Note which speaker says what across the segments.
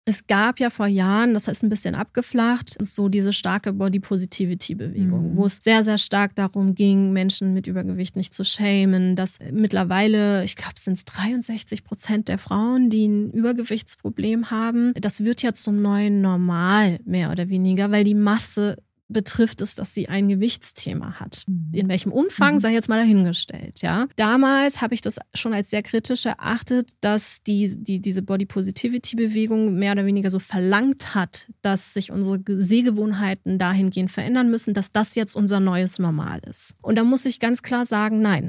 Speaker 1: Es gab ja vor Jahren, das ist ein bisschen abgeflacht, so diese starke Body-Positivity-Bewegung, wo es sehr, sehr stark darum ging, Menschen mit Übergewicht nicht zu shamen, dass mittlerweile, ich glaube, es sind 63% der Frauen, die ein Übergewichtsproblem haben. Das wird ja zum neuen Normal, mehr oder weniger, weil die Masse betrifft es, dass sie ein Gewichtsthema hat. In welchem Umfang, sei jetzt mal dahingestellt. Ja. Damals habe ich das schon als sehr kritisch erachtet, dass diese Body-Positivity-Bewegung mehr oder weniger so verlangt hat, dass sich unsere Sehgewohnheiten dahingehend verändern müssen, dass das jetzt unser neues Normal ist. Und da muss ich ganz klar sagen, nein.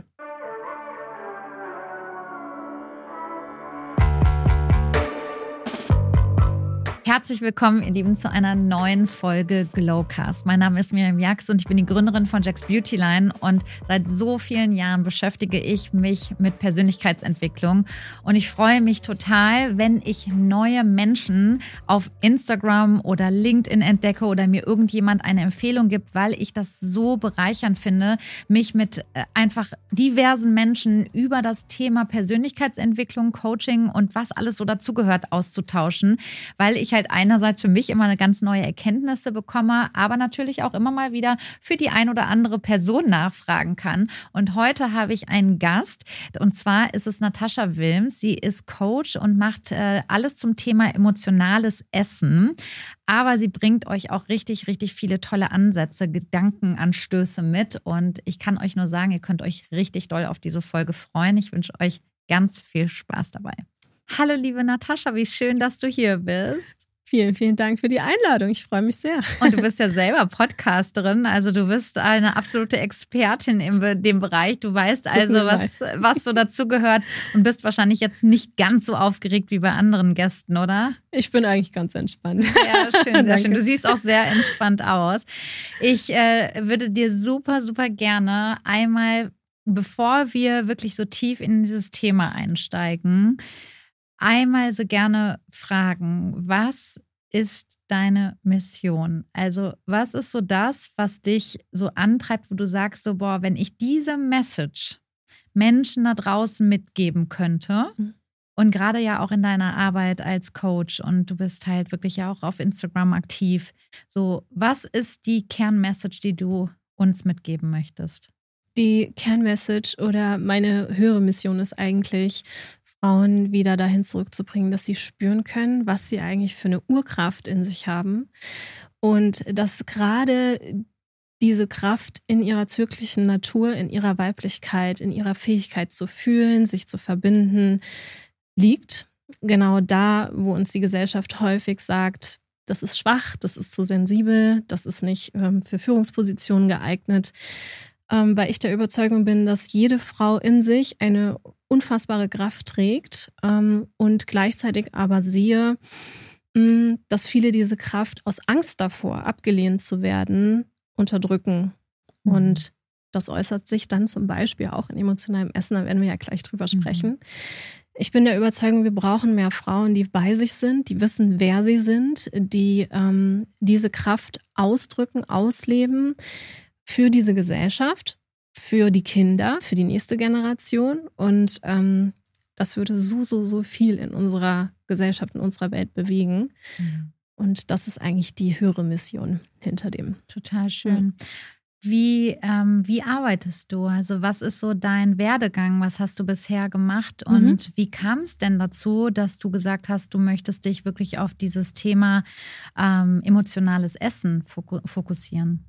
Speaker 2: Herzlich willkommen, ihr Lieben, zu einer neuen Folge Glowcast. Mein Name ist Miriam Jax und ich bin die Gründerin von Jax Beautyline und seit so vielen Jahren beschäftige ich mich mit Persönlichkeitsentwicklung und ich freue mich total, wenn ich neue Menschen auf Instagram oder LinkedIn entdecke oder mir irgendjemand eine Empfehlung gibt, weil ich das so bereichernd finde, mich mit einfach diversen Menschen über das Thema Persönlichkeitsentwicklung, Coaching und was alles so dazugehört auszutauschen, weil ich halt einerseits für mich immer eine ganz neue Erkenntnisse bekomme, aber natürlich auch immer mal wieder für die ein oder andere Person nachfragen kann. Und heute habe ich einen Gast und zwar ist es Natascha Wilms. Sie ist Coach und macht alles zum Thema emotionales Essen. Aber sie bringt euch auch richtig, richtig viele tolle Ansätze, Gedankenanstöße mit. Und ich kann euch nur sagen, ihr könnt euch richtig doll auf diese Folge freuen. Ich wünsche euch ganz viel Spaß dabei. Hallo liebe Natascha, wie schön, dass du hier bist.
Speaker 1: Vielen, vielen Dank für die Einladung. Ich freue mich sehr.
Speaker 2: Und du bist ja selber Podcasterin, also du bist eine absolute Expertin in dem Bereich. Du weißt also, was so dazugehört und bist wahrscheinlich jetzt nicht ganz so aufgeregt wie bei anderen Gästen, oder?
Speaker 1: Ich bin eigentlich ganz entspannt.
Speaker 2: Ja, schön, sehr schön. Du siehst auch sehr entspannt aus. Ich würde dir super, super gerne einmal, bevor wir wirklich so tief in dieses Thema einsteigen, einmal so gerne fragen, was ist deine Mission? Also was ist so das, was dich so antreibt, wo du sagst so, boah, wenn ich diese Message Menschen da draußen mitgeben könnte und gerade ja auch in deiner Arbeit als Coach und du bist halt wirklich ja auch auf Instagram aktiv, so was ist die Kernmessage, die du uns mitgeben möchtest?
Speaker 1: Die Kernmessage oder meine höhere Mission ist eigentlich, Frauen wieder dahin zurückzubringen, dass sie spüren können, was sie eigentlich für eine Urkraft in sich haben. Und dass gerade diese Kraft in ihrer zyklichen Natur, in ihrer Weiblichkeit, in ihrer Fähigkeit zu fühlen, sich zu verbinden, liegt. Genau da, wo uns die Gesellschaft häufig sagt, das ist schwach, das ist zu sensibel, das ist nicht für Führungspositionen geeignet. Weil ich der Überzeugung bin, dass jede Frau in sich eine unfassbare Kraft trägt und gleichzeitig aber sehe, dass viele diese Kraft aus Angst davor, abgelehnt zu werden, unterdrücken. Und das äußert sich dann zum Beispiel auch in emotionalem Essen, da werden wir ja gleich drüber sprechen. Ich bin der Überzeugung, wir brauchen mehr Frauen, die bei sich sind, die wissen, wer sie sind, die diese Kraft ausdrücken, ausleben, für diese Gesellschaft, für die Kinder, für die nächste Generation. Und das würde so viel in unserer Gesellschaft, in unserer Welt bewegen. Und das ist eigentlich die höhere Mission hinter dem.
Speaker 2: Total schön. Wie arbeitest du? Also was ist so dein Werdegang? Was hast du bisher gemacht? Und wie kam es denn dazu, dass du gesagt hast, du möchtest dich wirklich auf dieses Thema emotionales Essen fokussieren?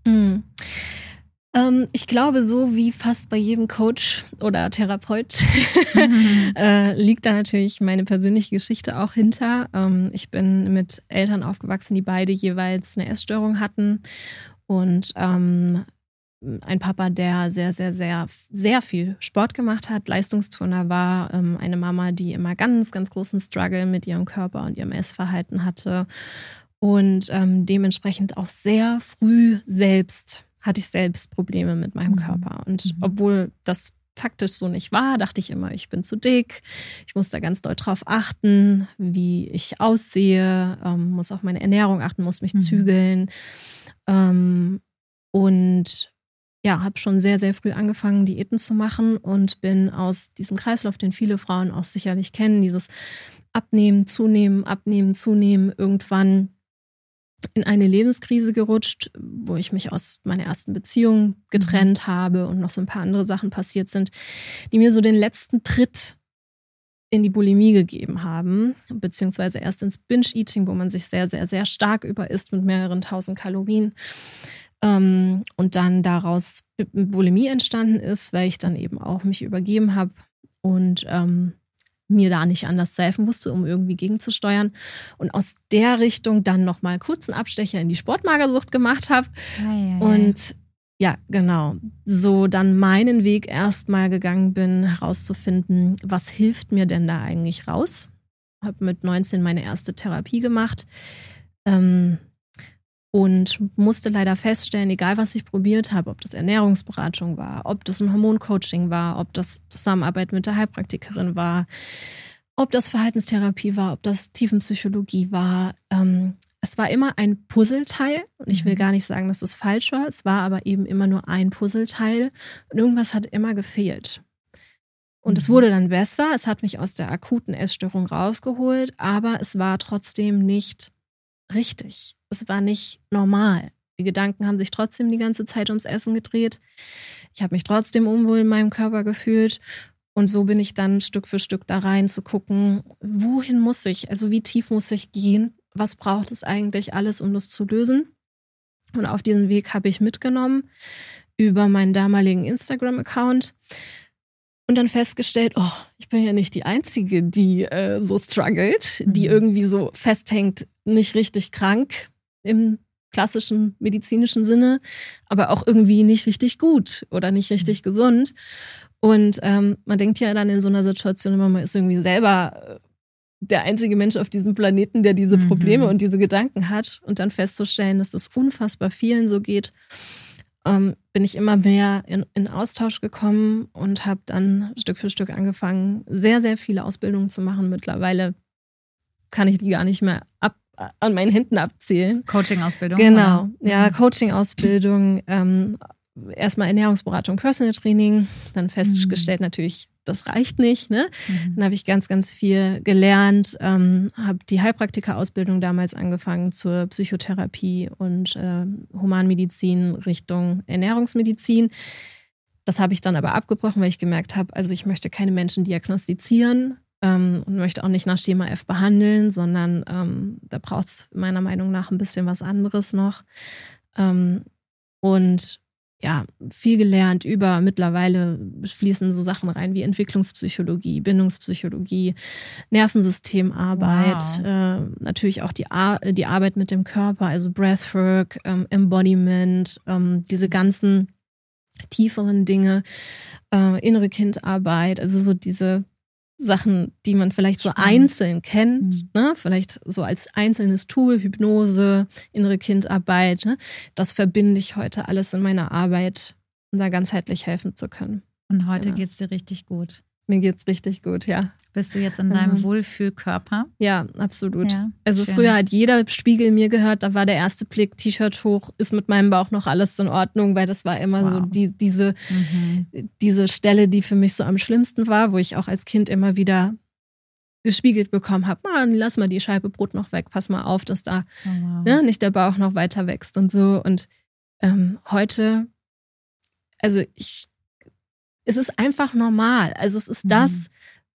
Speaker 1: Ich glaube, so wie fast bei jedem Coach oder Therapeut liegt da natürlich meine persönliche Geschichte auch hinter. Ich bin mit Eltern aufgewachsen, die beide jeweils eine Essstörung hatten und ein Papa, der sehr viel Sport gemacht hat, Leistungsturner war, eine Mama, die immer ganz, ganz großen Struggle mit ihrem Körper und ihrem Essverhalten hatte und dementsprechend auch sehr früh hatte ich selbst Probleme mit meinem Körper. Und obwohl das faktisch so nicht war, dachte ich immer, ich bin zu dick, ich muss da ganz doll drauf achten, wie ich aussehe, muss auf meine Ernährung achten, muss mich zügeln und ja, habe schon sehr, sehr früh angefangen, Diäten zu machen und bin aus diesem Kreislauf, den viele Frauen auch sicherlich kennen, dieses abnehmen, zunehmen, irgendwann in eine Lebenskrise gerutscht, wo ich mich aus meiner ersten Beziehung getrennt habe und noch so ein paar andere Sachen passiert sind, die mir so den letzten Tritt in die Bulimie gegeben haben, beziehungsweise erst ins Binge-Eating, wo man sich sehr, sehr, sehr stark überisst mit mehreren tausend Kalorien. Und dann daraus Bulimie entstanden ist, weil ich dann eben auch mich übergeben habe und mir da nicht anders zu helfen wusste, um irgendwie gegenzusteuern. Und aus der Richtung dann nochmal kurz einen Abstecher in die Sportmagersucht gemacht habe. Und ja, genau, so dann meinen Weg erstmal gegangen bin, herauszufinden, was hilft mir denn da eigentlich raus. Habe mit 19 meine erste Therapie gemacht und musste leider feststellen, egal was ich probiert habe, ob das Ernährungsberatung war, ob das ein Hormoncoaching war, ob das Zusammenarbeit mit der Heilpraktikerin war, ob das Verhaltenstherapie war, ob das Tiefenpsychologie war, es war immer ein Puzzleteil und ich will gar nicht sagen, dass es falsch war. Es war aber eben immer nur ein Puzzleteil und irgendwas hat immer gefehlt. Und es wurde dann besser. Es hat mich aus der akuten Essstörung rausgeholt, aber es war trotzdem nicht richtig. Es war nicht normal. Die Gedanken haben sich trotzdem die ganze Zeit ums Essen gedreht. Ich habe mich trotzdem unwohl in meinem Körper gefühlt. Und so bin ich dann Stück für Stück da rein zu gucken, wohin muss ich, also wie tief muss ich gehen? Was braucht es eigentlich alles, um das zu lösen? Und auf diesen Weg habe ich mitgenommen über meinen damaligen Instagram-Account und dann festgestellt, oh, ich bin ja nicht die Einzige, die so struggelt, die irgendwie so festhängt, nicht richtig krank im klassischen medizinischen Sinne, aber auch irgendwie nicht richtig gut oder nicht richtig gesund. Und man denkt ja dann in so einer Situation immer, man ist irgendwie selber der einzige Mensch auf diesem Planeten, der diese Probleme und diese Gedanken hat. Und dann festzustellen, dass das unfassbar vielen so geht, bin ich immer mehr in Austausch gekommen und habe dann Stück für Stück angefangen, sehr, sehr viele Ausbildungen zu machen. Mittlerweile kann ich die gar nicht mehr an meinen Händen abzählen.
Speaker 2: Coaching-Ausbildung?
Speaker 1: Genau, ja, Coaching-Ausbildung, erstmal Ernährungsberatung, Personal Training, dann festgestellt natürlich, das reicht nicht. Ne? Dann habe ich ganz, ganz viel gelernt, habe die Heilpraktiker-Ausbildung damals angefangen zur Psychotherapie und Humanmedizin Richtung Ernährungsmedizin. Das habe ich dann aber abgebrochen, weil ich gemerkt habe, also ich möchte keine Menschen diagnostizieren und möchte auch nicht nach Schema F behandeln, sondern da braucht es meiner Meinung nach ein bisschen was anderes noch. Und ja, viel gelernt über, mittlerweile fließen so Sachen rein wie Entwicklungspsychologie, Bindungspsychologie, Nervensystemarbeit, natürlich auch die Arbeit mit dem Körper, also Breathwork, Embodiment, diese ganzen tieferen Dinge, innere Kindarbeit, also so diese Sachen, die man vielleicht so einzeln kennt, ne? Vielleicht so als einzelnes Tool, Hypnose, innere Kindarbeit, ne? Das verbinde ich heute alles in meiner Arbeit, um da ganzheitlich helfen zu können.
Speaker 2: Und heute geht's dir richtig gut?
Speaker 1: Mir geht's richtig gut, ja.
Speaker 2: Bist du jetzt in deinem Wohlfühlkörper?
Speaker 1: Ja, absolut.
Speaker 2: Ja,
Speaker 1: also
Speaker 2: schön.
Speaker 1: Früher hat jeder Spiegel mir gehört, da war der erste Blick, T-Shirt hoch, ist mit meinem Bauch noch alles in Ordnung, weil das war immer so diese Stelle, die für mich so am schlimmsten war, wo ich auch als Kind immer wieder gespiegelt bekommen habe, Mann, lass mal die Scheibe Brot noch weg, pass mal auf, dass da nicht der Bauch noch weiter wächst und so. Und heute, also es ist einfach normal. Also es ist das,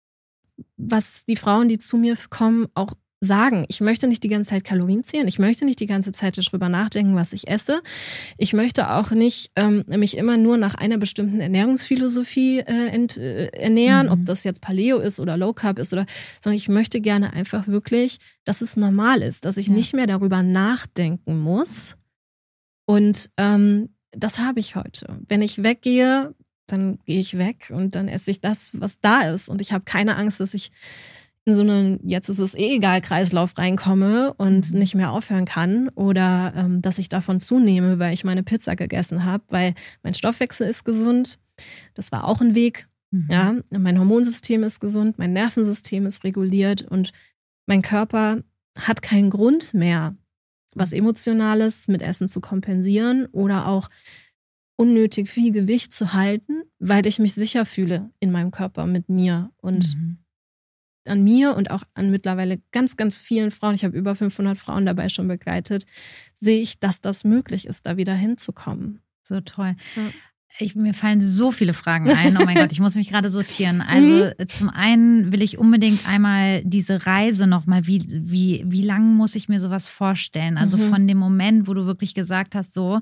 Speaker 1: was die Frauen, die zu mir kommen, auch sagen. Ich möchte nicht die ganze Zeit Kalorien zählen. Ich möchte nicht die ganze Zeit darüber nachdenken, was ich esse. Ich möchte auch nicht mich immer nur nach einer bestimmten Ernährungsphilosophie ernähren, ob das jetzt Paleo ist oder Low Carb ist, sondern ich möchte gerne einfach wirklich, dass es normal ist, dass ich nicht mehr darüber nachdenken muss. Und das habe ich heute. Wenn ich weggehe, dann gehe ich weg und dann esse ich das, was da ist. Und ich habe keine Angst, dass ich in so einen, jetzt ist es eh egal, Kreislauf reinkomme und nicht mehr aufhören kann oder dass ich davon zunehme, weil ich meine Pizza gegessen habe, weil mein Stoffwechsel ist gesund. Das war auch ein Weg. Ja, mein Hormonsystem ist gesund, mein Nervensystem ist reguliert und mein Körper hat keinen Grund mehr, was Emotionales mit Essen zu kompensieren oder auch unnötig viel Gewicht zu halten, weil ich mich sicher fühle in meinem Körper mit mir. Und an mir und auch an mittlerweile ganz, ganz vielen Frauen, ich habe über 500 Frauen dabei schon begleitet, sehe ich, dass das möglich ist, da wieder hinzukommen.
Speaker 2: So toll. Ja. Mir fallen so viele Fragen ein. Oh mein Gott, ich muss mich gerade sortieren. Also zum einen will ich unbedingt einmal diese Reise nochmal, wie lang muss ich mir sowas vorstellen? Also von dem Moment, wo du wirklich gesagt hast, so,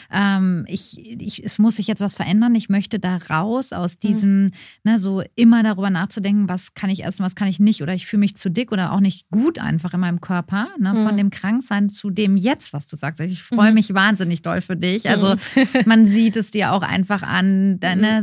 Speaker 2: es muss sich jetzt was verändern, ich möchte da raus aus diesem, so immer darüber nachzudenken, was kann ich essen, was kann ich nicht, oder ich fühle mich zu dick oder auch nicht gut einfach in meinem Körper, von dem Kranksein zu dem jetzt, was du sagst. Ich freue mich wahnsinnig doll für dich. Also man sieht es dir auch einfach an.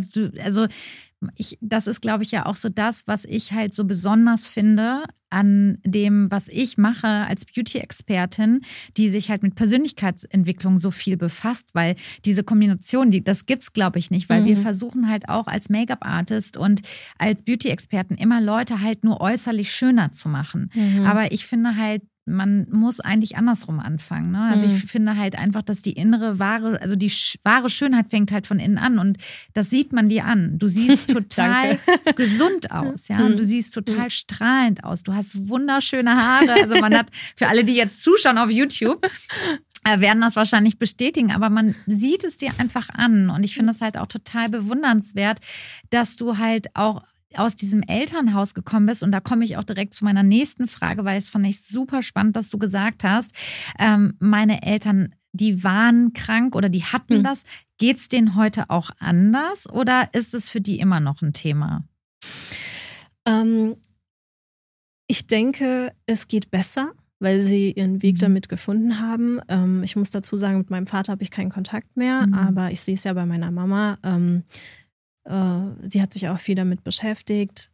Speaker 2: Das ist, glaube ich, ja auch so das, was ich halt so besonders finde an dem, was ich mache als Beauty-Expertin, die sich halt mit Persönlichkeitsentwicklung so viel befasst, weil diese Kombination, das gibt's, glaube ich, nicht, weil wir versuchen halt auch als Make-up-Artist und als Beauty-Experten immer Leute halt nur äußerlich schöner zu machen. Aber ich finde halt, man muss eigentlich andersrum anfangen. Ne? Also ich finde halt einfach, dass die innere wahre, also die wahre Schönheit fängt halt von innen an und das sieht man dir an. Du siehst total gesund aus, ja. Du siehst total strahlend aus. Du hast wunderschöne Haare. Also man hat, für alle, die jetzt zuschauen auf YouTube, werden das wahrscheinlich bestätigen, aber man sieht es dir einfach an und ich finde es halt auch total bewundernswert, dass du halt auch aus diesem Elternhaus gekommen bist und da komme ich auch direkt zu meiner nächsten Frage, weil es fand ich super spannend, dass du gesagt hast, meine Eltern, die waren krank oder die hatten das. Geht's denen heute auch anders oder ist es für die immer noch ein Thema?
Speaker 1: Ich denke, es geht besser, weil sie ihren Weg damit gefunden haben. Ich muss dazu sagen, mit meinem Vater habe ich keinen Kontakt mehr, aber ich sehe es ja bei meiner Mama. Sie hat sich auch viel damit beschäftigt.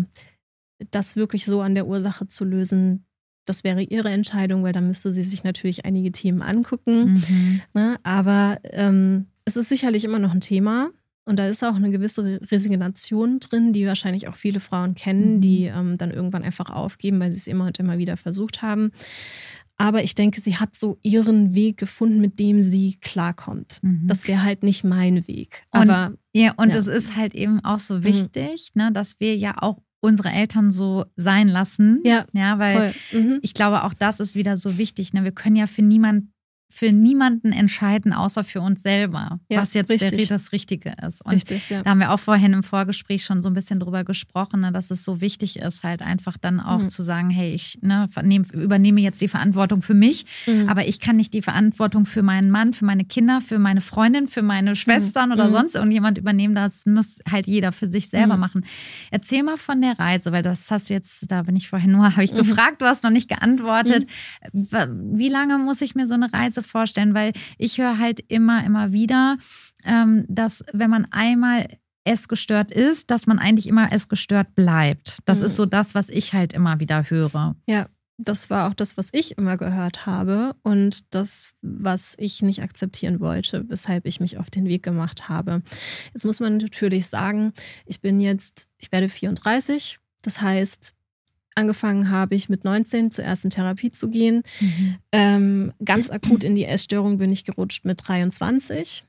Speaker 1: Das wirklich so an der Ursache zu lösen, das wäre ihre Entscheidung, weil da müsste sie sich natürlich einige Themen angucken. Ne? Aber es ist sicherlich immer noch ein Thema. Und da ist auch eine gewisse Resignation drin, die wahrscheinlich auch viele Frauen kennen, die dann irgendwann einfach aufgeben, weil sie es immer und immer wieder versucht haben. Aber ich denke, sie hat so ihren Weg gefunden, mit dem sie klarkommt. Das wäre halt nicht mein Weg. Aber
Speaker 2: und es ist halt eben auch so wichtig, ne, dass wir ja auch unsere Eltern so sein lassen. Ja, weil ich glaube, auch das ist wieder so wichtig. Ne? Wir können ja für niemanden entscheiden, außer für uns selber, was jetzt das Richtige ist. Und da haben wir auch vorhin im Vorgespräch schon so ein bisschen drüber gesprochen, ne, dass es so wichtig ist, halt einfach dann auch zu sagen, hey, ich übernehme jetzt die Verantwortung für mich, aber ich kann nicht die Verantwortung für meinen Mann, für meine Kinder, für meine Freundin, für meine Schwestern oder sonst irgendjemand übernehmen. Das muss halt jeder für sich selber machen. Erzähl mal von der Reise, weil das hast du jetzt, da bin ich vorhin habe ich gefragt, du hast noch nicht geantwortet. Wie lange muss ich mir so eine Reise vorstellen, weil ich höre halt immer wieder, dass wenn man einmal essgestört ist, dass man eigentlich immer essgestört bleibt. Das ist so das, was ich halt immer wieder höre.
Speaker 1: Ja, das war auch das, was ich immer gehört habe und das, was ich nicht akzeptieren wollte, weshalb ich mich auf den Weg gemacht habe. Jetzt muss man natürlich sagen, ich werde 34, das heißt, angefangen habe ich mit 19 zur ersten Therapie zu gehen. Ganz akut in die Essstörung bin ich gerutscht mit 23.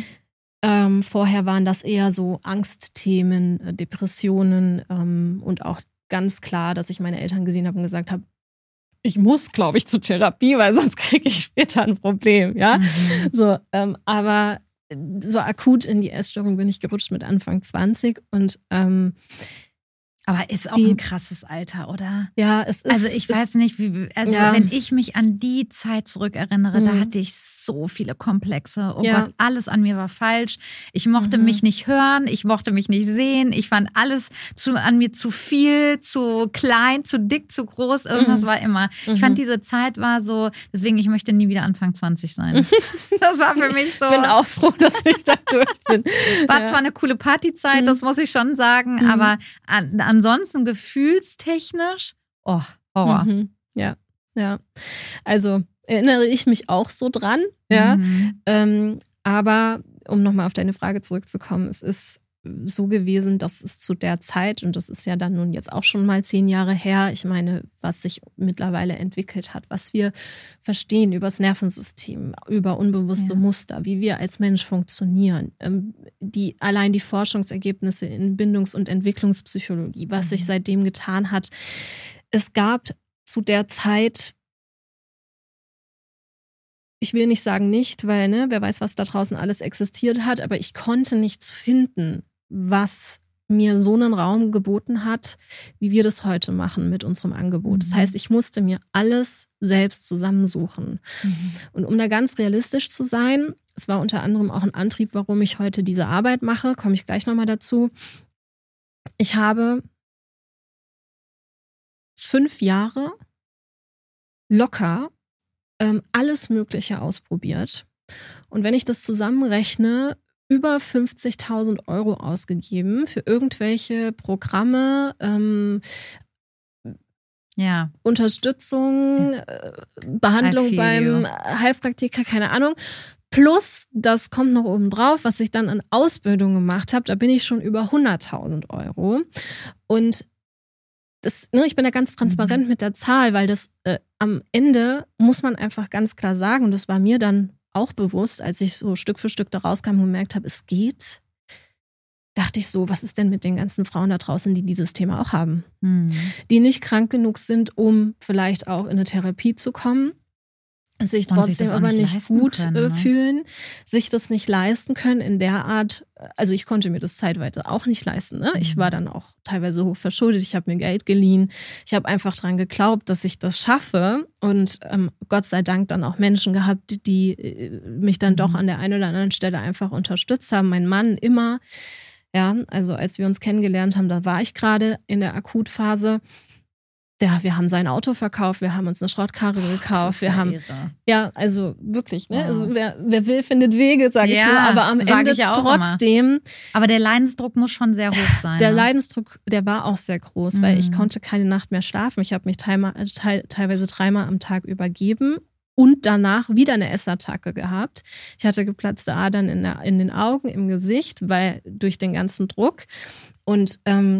Speaker 1: Vorher waren das eher so Angstthemen, Depressionen und auch ganz klar, dass ich meine Eltern gesehen habe und gesagt habe, ich muss, glaube ich, zur Therapie, weil sonst kriege ich später ein Problem. Ja? Aber so akut in die Essstörung bin ich gerutscht mit Anfang 20 und
Speaker 2: aber ist auch ein krasses Alter, oder?
Speaker 1: Ja, es ist.
Speaker 2: Also ich weiß nicht, wenn ich mich an die Zeit zurückerinnere, da hatte ich so viele Komplexe. Oh Gott, alles an mir war falsch. Ich mochte mich nicht hören, ich mochte mich nicht sehen. Ich fand alles an mir zu viel, zu klein, zu dick, zu groß. Irgendwas war immer. Ich fand, diese Zeit war so, deswegen, ich möchte nie wieder Anfang 20 sein. Das war für mich so.
Speaker 1: Ich bin auch froh, dass ich da durch bin.
Speaker 2: War zwar eine coole Partyzeit, das muss ich schon sagen, aber ansonsten gefühlstechnisch, Horror.
Speaker 1: Ja. Also erinnere ich mich auch so dran, ja. Aber um nochmal auf deine Frage zurückzukommen, es ist so gewesen, dass es zu der Zeit, und das ist ja dann nun jetzt auch schon mal 10 Jahre her, ich meine, was sich mittlerweile entwickelt hat, was wir verstehen über das Nervensystem, über unbewusste Muster, wie wir als Mensch funktionieren, allein die Forschungsergebnisse in Bindungs- und Entwicklungspsychologie, was sich seitdem getan hat. Es gab zu der Zeit, ich will nicht sagen nicht, weil wer weiß, was da draußen alles existiert hat, aber ich konnte nichts finden, was mir so einen Raum geboten hat, wie wir das heute machen mit unserem Angebot. Das heißt, ich musste mir alles selbst zusammensuchen. Und um da ganz realistisch zu sein, es war unter anderem auch ein Antrieb, warum ich heute diese Arbeit mache, komme ich gleich nochmal dazu. Ich habe 5 Jahre locker alles Mögliche ausprobiert. Und wenn ich das zusammenrechne, über 50.000 € ausgegeben für irgendwelche Programme, Unterstützung, Behandlung beim Heilpraktiker, keine Ahnung. Plus, das kommt noch oben drauf, was ich dann an Ausbildung gemacht habe, da bin ich schon über 100.000 €. Und ich bin da ganz transparent mit der Zahl, weil das am Ende muss man einfach ganz klar sagen, und das war mir dann auch bewusst, als ich so Stück für Stück da rauskam und gemerkt habe, es geht, dachte ich so, was ist denn mit den ganzen Frauen da draußen, die dieses Thema auch haben? Die nicht krank genug sind, um vielleicht auch in eine Therapie zu kommen, sich trotzdem aber nicht gut fühlen, sich das nicht leisten können in der Art, also ich konnte mir das zeitweise auch nicht leisten. Ne? Ich war dann auch teilweise hoch verschuldet, ich habe mir Geld geliehen, ich habe einfach dran geglaubt, dass ich das schaffe und Gott sei Dank dann auch Menschen gehabt, die mich dann doch an der einen oder anderen Stelle einfach unterstützt haben. Mein Mann immer, ja, also als wir uns kennengelernt haben, da war ich gerade in der Akutphase. Ja, wir haben sein Auto verkauft, wir haben uns eine Schrottkarre gekauft, wir haben, ja, also wirklich, ne, wow. Also wer will, findet Wege, sage ich nur, aber am Ende trotzdem.
Speaker 2: Immer. Aber der Leidensdruck muss schon sehr hoch sein.
Speaker 1: Der Leidensdruck, der war auch sehr groß, weil ich konnte keine Nacht mehr schlafen. Ich habe mich teilweise 3-mal am Tag übergeben und danach wieder eine Essattacke gehabt. Ich hatte geplatzte Adern in den Augen, im Gesicht, weil durch den ganzen Druck und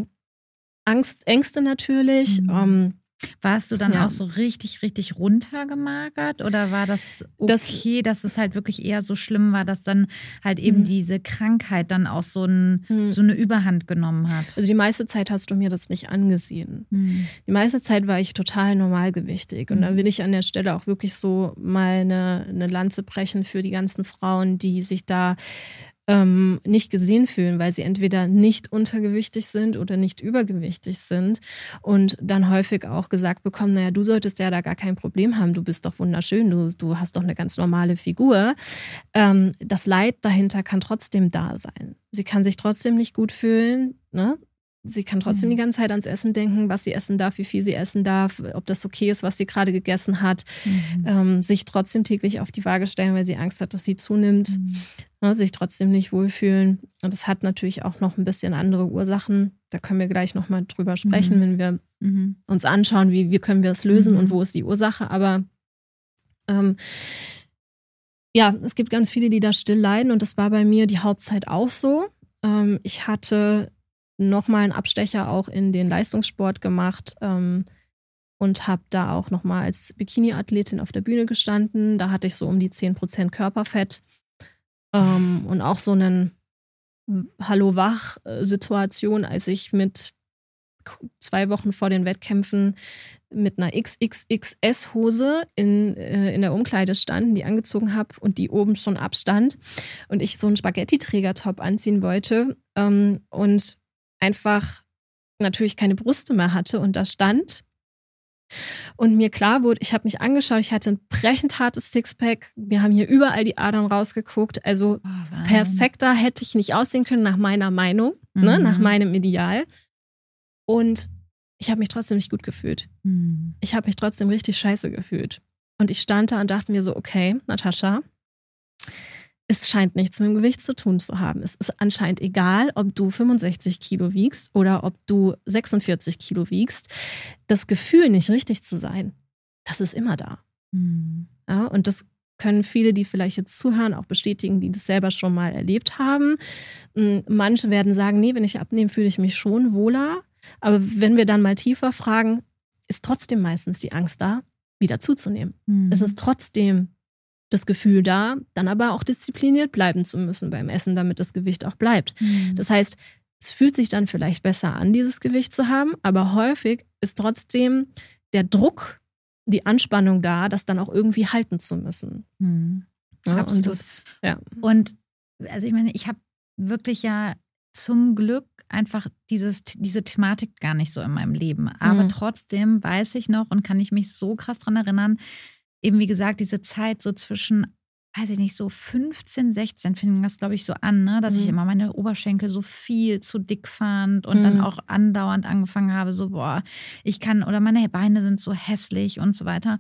Speaker 1: Ängste natürlich.
Speaker 2: Warst du dann auch so richtig, richtig runtergemagert oder war das okay, dass es halt wirklich eher so schlimm war, dass dann halt eben diese Krankheit dann auch so eine Überhand genommen hat?
Speaker 1: Also die meiste Zeit hast du mir das nicht angesehen. Die meiste Zeit war ich total normalgewichtig und da will ich an der Stelle auch wirklich so mal eine Lanze brechen für die ganzen Frauen, die sich da nicht gesehen fühlen, weil sie entweder nicht untergewichtig sind oder nicht übergewichtig sind und dann häufig auch gesagt bekommen, naja, du solltest ja da gar kein Problem haben, du bist doch wunderschön, du hast doch eine ganz normale Figur. Das Leid dahinter kann trotzdem da sein. Sie kann sich trotzdem nicht gut fühlen, ne? Sie kann trotzdem die ganze Zeit ans Essen denken, was sie essen darf, wie viel sie essen darf, ob das okay ist, was sie gerade gegessen hat. Sich trotzdem täglich auf die Waage stellen, weil sie Angst hat, dass sie zunimmt. Sich trotzdem nicht wohlfühlen. Und das hat natürlich auch noch ein bisschen andere Ursachen. Da können wir gleich nochmal drüber sprechen, wenn wir uns anschauen, wie können wir es lösen und wo ist die Ursache. Aber ja, es gibt ganz viele, die da still leiden. Und das war bei mir die Hauptzeit auch so. Ich hatte nochmal einen Abstecher auch in den Leistungssport gemacht und habe da auch nochmal als Bikini-Athletin auf der Bühne gestanden. Da hatte ich so um die 10% Körperfett und auch so einen Hallo-Wach-Situation, als ich mit 2 Wochen vor den Wettkämpfen mit einer XXXS-Hose in der Umkleide stand, die angezogen habe und die oben schon abstand und ich so einen Spaghetti-Träger-Top anziehen wollte und einfach natürlich keine Brüste mehr hatte und da stand und mir klar wurde, ich habe mich angeschaut, ich hatte ein brechend hartes Sixpack, mir haben hier überall die Adern rausgeguckt, also perfekter hätte ich nicht aussehen können nach meiner Meinung, ne, nach meinem Ideal und ich habe mich trotzdem nicht gut gefühlt. Ich habe mich trotzdem richtig scheiße gefühlt und ich stand da und dachte mir so, okay, Natascha, es scheint nichts mit dem Gewicht zu tun zu haben. Es ist anscheinend egal, ob du 65 Kilo wiegst oder ob du 46 Kilo wiegst. Das Gefühl, nicht richtig zu sein, das ist immer da. Ja, und das können viele, die vielleicht jetzt zuhören, auch bestätigen, die das selber schon mal erlebt haben. Manche werden sagen, nee, wenn ich abnehme, fühle ich mich schon wohler. Aber wenn wir dann mal tiefer fragen, ist trotzdem meistens die Angst da, wieder zuzunehmen. Es ist trotzdem das Gefühl da, dann aber auch diszipliniert bleiben zu müssen beim Essen, damit das Gewicht auch bleibt. Das heißt, es fühlt sich dann vielleicht besser an, dieses Gewicht zu haben, aber häufig ist trotzdem der Druck, die Anspannung da, das dann auch irgendwie halten zu müssen. Ja,
Speaker 2: absolut. Und also ich meine, ich habe wirklich ja zum Glück einfach diese Thematik gar nicht so in meinem Leben. Aber trotzdem weiß ich noch und kann ich mich so krass dran erinnern, eben wie gesagt, diese Zeit so zwischen, weiß ich nicht, so 15, 16 fing das, glaube ich, so an, ne? Dass ich immer meine Oberschenkel so viel zu dick fand und dann auch andauernd angefangen habe, so, boah, oder meine Beine sind so hässlich und so weiter.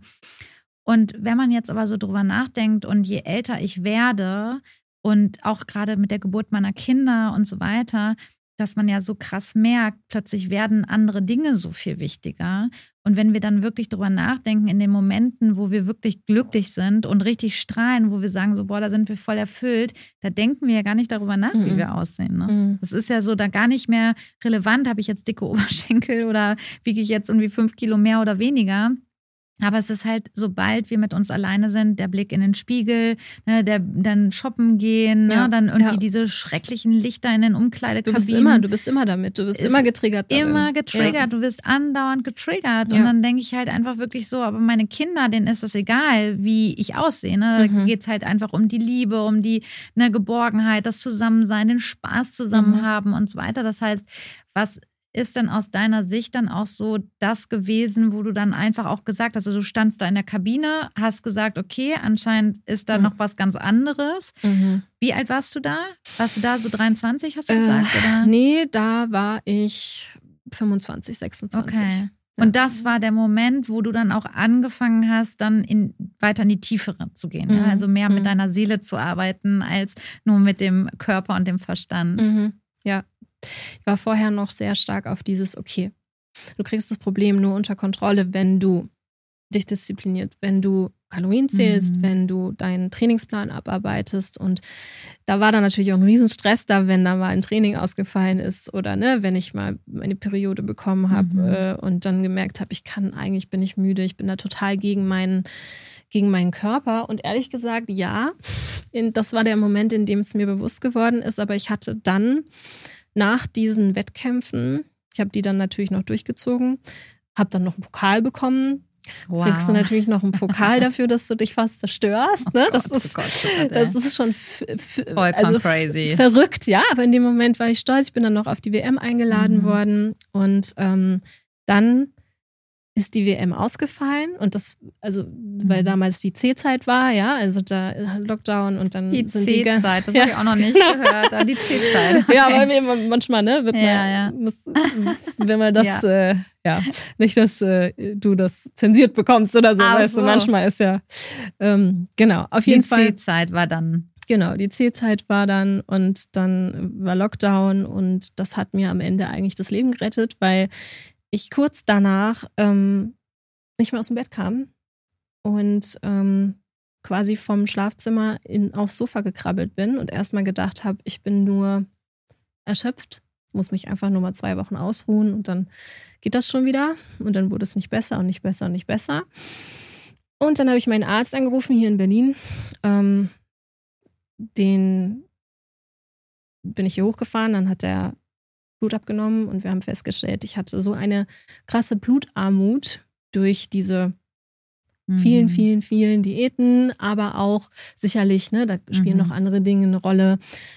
Speaker 2: Und wenn man jetzt aber so drüber nachdenkt und je älter ich werde und auch gerade mit der Geburt meiner Kinder und so weiter, dass man ja so krass merkt, plötzlich werden andere Dinge so viel wichtiger. Und wenn wir dann wirklich drüber nachdenken, in den Momenten, wo wir wirklich glücklich sind und richtig strahlen, wo wir sagen, so, boah, da sind wir voll erfüllt, da denken wir ja gar nicht darüber nach, wie wir aussehen. Ne? Das ist ja so da gar nicht mehr relevant, habe ich jetzt dicke Oberschenkel oder wiege ich jetzt irgendwie 5 Kilo mehr oder weniger. Aber es ist halt, sobald wir mit uns alleine sind, der Blick in den Spiegel, ne, dann shoppen gehen, ne, dann irgendwie diese schrecklichen Lichter in den Umkleidekabinen.
Speaker 1: Du bist immer damit, du bist immer getriggert.
Speaker 2: Immer getriggert, du wirst andauernd getriggert. Und dann denke ich halt einfach wirklich so, aber meine Kinder, denen ist es egal, wie ich aussehe. Ne? Da geht es halt einfach um die Liebe, um die Geborgenheit, das Zusammensein, den Spaß zusammen haben und so weiter. Das heißt, was ist denn aus deiner Sicht dann auch so das gewesen, wo du dann einfach auch gesagt hast, also du standst da in der Kabine, hast gesagt, okay, anscheinend ist da noch was ganz anderes. Wie alt warst du da? Warst du da so 23, hast du gesagt? Oder?
Speaker 1: Nee, da war ich 25, 26.
Speaker 2: Okay. Und das war der Moment, wo du dann auch angefangen hast, dann weiter in die Tiefere zu gehen. Ja? Also mehr mit deiner Seele zu arbeiten, als nur mit dem Körper und dem Verstand.
Speaker 1: Ja. Ich war vorher noch sehr stark auf dieses, okay, du kriegst das Problem nur unter Kontrolle, wenn du dich diszipliniert, wenn du Kalorien zählst, wenn du deinen Trainingsplan abarbeitest. Und da war dann natürlich auch ein Riesenstress da, wenn da mal ein Training ausgefallen ist oder wenn ich mal meine Periode bekommen habe und dann gemerkt habe, bin ich müde, ich bin da total gegen meinen Körper. Und ehrlich gesagt, ja, das war der Moment, in dem es mir bewusst geworden ist, aber ich hatte dann nach diesen Wettkämpfen, ich habe die dann natürlich noch durchgezogen, habe dann noch einen Pokal bekommen. Wow. Kriegst du natürlich noch einen Pokal dafür, dass du dich fast zerstörst. Ne? Das ist schon
Speaker 2: crazy.
Speaker 1: Verrückt, ja. Aber in dem Moment war ich stolz. Ich bin dann noch auf die WM eingeladen worden. Und dann ist die WM ausgefallen und weil damals die C-Zeit war, ja, also da Lockdown und dann
Speaker 2: die C-Zeit, das habe ich auch noch nicht gehört, die C-Zeit. Okay.
Speaker 1: Ja, aber manchmal, wird wenn man das, nicht, dass du das zensiert bekommst oder so, weißt du, manchmal ist ja, genau, auf jeden Fall.
Speaker 2: Die C-Zeit war dann.
Speaker 1: Genau, die C-Zeit war dann und dann war Lockdown und das hat mir am Ende eigentlich das Leben gerettet, weil ich kurz danach nicht mehr aus dem Bett kam und quasi vom Schlafzimmer aufs Sofa gekrabbelt bin und erstmal gedacht habe, ich bin nur erschöpft, muss mich einfach nur mal 2 Wochen ausruhen und dann geht das schon wieder. Und dann wurde es nicht besser und nicht besser und nicht besser. Und dann habe ich meinen Arzt angerufen hier in Berlin. Den bin ich hier hochgefahren, dann hat der Blut abgenommen und wir haben festgestellt, ich hatte so eine krasse Blutarmut durch diese vielen, vielen, vielen Diäten, aber auch sicherlich, da spielen noch andere Dinge eine Rolle,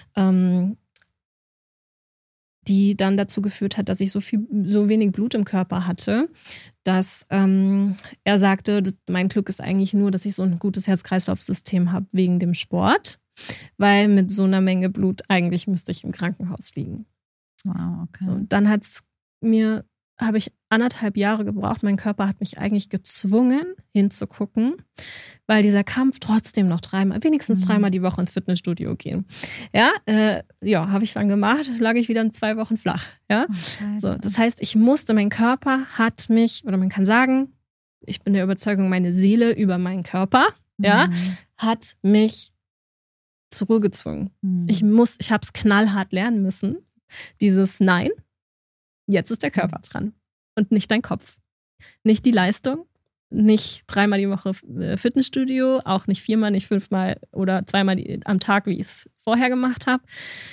Speaker 1: die dann dazu geführt hat, dass ich so wenig Blut im Körper hatte, dass er sagte, mein Glück ist eigentlich nur, dass ich so ein gutes Herz-Kreislauf-System habe wegen dem Sport, weil mit so einer Menge Blut eigentlich müsste ich im Krankenhaus liegen.
Speaker 2: Wow, okay.
Speaker 1: Und dann habe ich 1,5 Jahre gebraucht. Mein Körper hat mich eigentlich gezwungen, hinzugucken, weil dieser Kampf trotzdem noch wenigstens 3-mal die Woche ins Fitnessstudio gehen. Ja, habe ich dann gemacht, lag ich wieder in 2 Wochen flach. Ja, so, das heißt, mein Körper hat mich, oder man kann sagen, ich bin der Überzeugung, meine Seele über meinen Körper, hat mich zur Ruhe gezwungen. Ich habe es knallhart lernen müssen. Dieses Nein, jetzt ist der Körper dran und nicht dein Kopf. Nicht die Leistung, nicht 3-mal die Woche Fitnessstudio, auch nicht 4-mal, nicht 5-mal oder 2-mal am Tag, wie ich es vorher gemacht habe.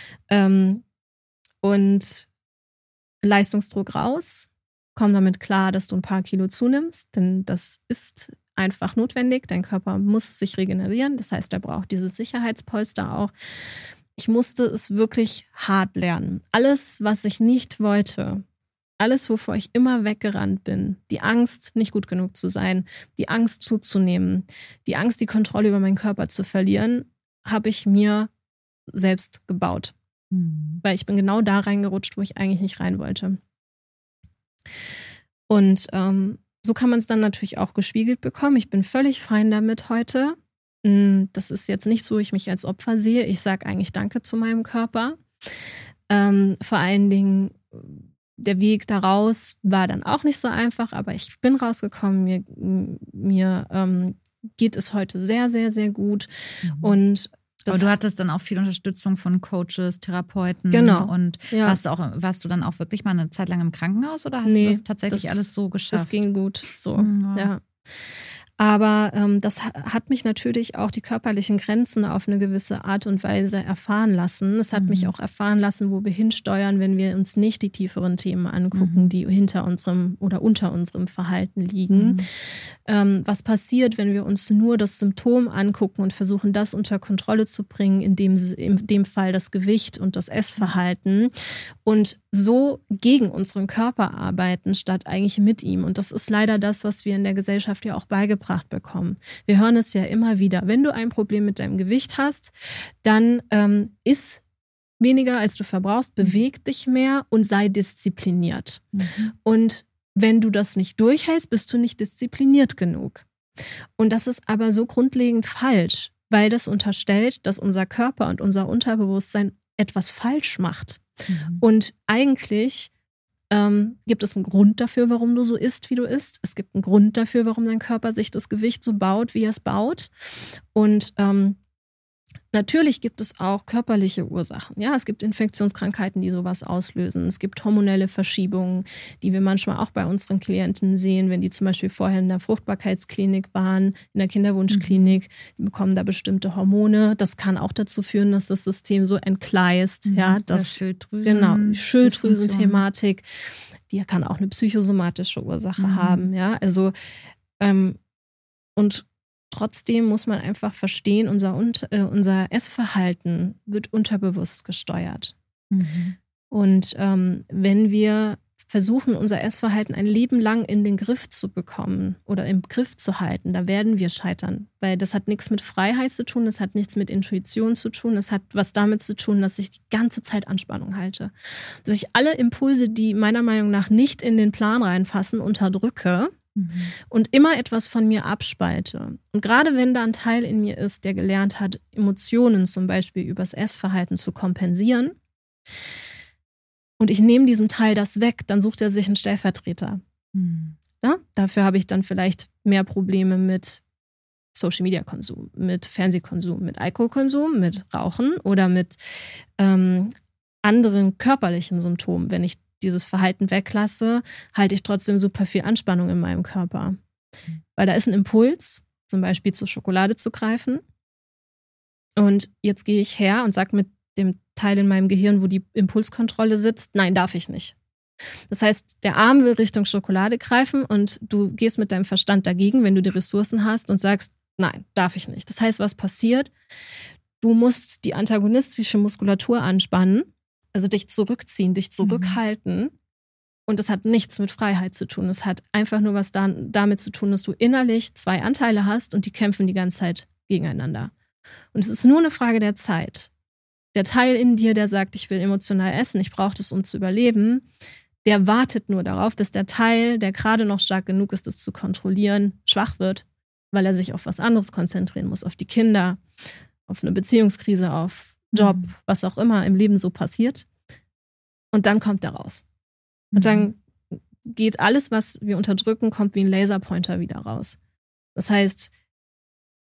Speaker 1: Und Leistungsdruck raus, komm damit klar, dass du ein paar Kilo zunimmst, denn das ist einfach notwendig. Dein Körper muss sich regenerieren, das heißt, er braucht dieses Sicherheitspolster auch. Ich musste es wirklich hart lernen. Alles, was ich nicht wollte, alles, wovor ich immer weggerannt bin, die Angst, nicht gut genug zu sein, die Angst zuzunehmen, die Angst, die Kontrolle über meinen Körper zu verlieren, habe ich mir selbst gebaut. Weil ich bin genau da reingerutscht, wo ich eigentlich nicht rein wollte. Und so kann man es dann natürlich auch gespiegelt bekommen. Ich bin völlig fein damit heute. Das ist jetzt nicht so, ich mich als Opfer sehe. Ich sage eigentlich Danke zu meinem Körper. Vor allen Dingen, der Weg daraus war dann auch nicht so einfach, aber ich bin rausgekommen. Mir geht es heute sehr, sehr, sehr gut. Und
Speaker 2: aber du hattest dann auch viel Unterstützung von Coaches, Therapeuten.
Speaker 1: Genau.
Speaker 2: Und warst du dann auch wirklich mal eine Zeit lang im Krankenhaus oder hast du das tatsächlich alles so geschafft?
Speaker 1: Das ging gut so, ja. Aber das hat mich natürlich auch die körperlichen Grenzen auf eine gewisse Art und Weise erfahren lassen. Es hat mich auch erfahren lassen, wo wir hinsteuern, wenn wir uns nicht die tieferen Themen angucken, die hinter unserem oder unter unserem Verhalten liegen. Was passiert, wenn wir uns nur das Symptom angucken und versuchen, das unter Kontrolle zu bringen, in dem Fall das Gewicht und das Essverhalten und so gegen unseren Körper arbeiten, statt eigentlich mit ihm. Und das ist leider das, was wir in der Gesellschaft ja auch beigebracht bekommen. Wir hören es ja immer wieder. Wenn du ein Problem mit deinem Gewicht hast, dann iss weniger, als du verbrauchst, beweg dich mehr und sei diszipliniert. Und wenn du das nicht durchhältst, bist du nicht diszipliniert genug. Und das ist aber so grundlegend falsch, weil das unterstellt, dass unser Körper und unser Unterbewusstsein etwas falsch macht. Und eigentlich gibt es einen Grund dafür, warum du so isst, wie du isst. Es gibt einen Grund dafür, warum dein Körper sich das Gewicht so baut, wie er es baut. Und natürlich gibt es auch körperliche Ursachen. Ja, es gibt Infektionskrankheiten, die sowas auslösen. Es gibt hormonelle Verschiebungen, die wir manchmal auch bei unseren Klienten sehen, wenn die zum Beispiel vorher in der Fruchtbarkeitsklinik waren, in der Kinderwunschklinik, die bekommen da bestimmte Hormone. Das kann auch dazu führen, dass das System so entgleist. Ja, das Schilddrüsen-Thematik, die kann auch eine psychosomatische Ursache haben. Ja, also und trotzdem muss man einfach verstehen, unser Essverhalten wird unterbewusst gesteuert. Und wenn wir versuchen, unser Essverhalten ein Leben lang in den Griff zu bekommen oder im Griff zu halten, da werden wir scheitern. Weil das hat nichts mit Freiheit zu tun, das hat nichts mit Intuition zu tun, das hat was damit zu tun, dass ich die ganze Zeit Anspannung halte. Dass ich alle Impulse, die meiner Meinung nach nicht in den Plan reinpassen, unterdrücke. Und immer etwas von mir abspalte. Und gerade wenn da ein Teil in mir ist, der gelernt hat, Emotionen zum Beispiel übers Essverhalten zu kompensieren und ich nehme diesem Teil das weg, dann sucht er sich einen Stellvertreter. Ja? Dafür habe ich dann vielleicht mehr Probleme mit Social-Media-Konsum, mit Fernsehkonsum, mit Alkoholkonsum, mit Rauchen oder mit anderen körperlichen Symptomen. Wenn ich dieses Verhalten weglasse, halte ich trotzdem super viel Anspannung in meinem Körper. Weil da ist ein Impuls, zum Beispiel zur Schokolade zu greifen. Und jetzt gehe ich her und sage mit dem Teil in meinem Gehirn, wo die Impulskontrolle sitzt, nein, darf ich nicht. Das heißt, der Arm will Richtung Schokolade greifen und du gehst mit deinem Verstand dagegen, wenn du die Ressourcen hast und sagst, nein, darf ich nicht. Das heißt, was passiert? Du musst die antagonistische Muskulatur anspannen, also dich zurückziehen, dich zurückhalten. Und das hat nichts mit Freiheit zu tun. Es hat einfach nur was damit zu tun, dass du innerlich 2 Anteile hast und die kämpfen die ganze Zeit gegeneinander. Und es ist nur eine Frage der Zeit. Der Teil in dir, der sagt, ich will emotional essen, ich brauche das, um zu überleben, der wartet nur darauf, bis der Teil, der gerade noch stark genug ist, das zu kontrollieren, schwach wird, weil er sich auf was anderes konzentrieren muss, auf die Kinder, auf eine Beziehungskrise, auf Job, was auch immer im Leben so passiert. Und dann kommt er raus. Und dann geht alles, was wir unterdrücken, kommt wie ein Laserpointer wieder raus. Das heißt,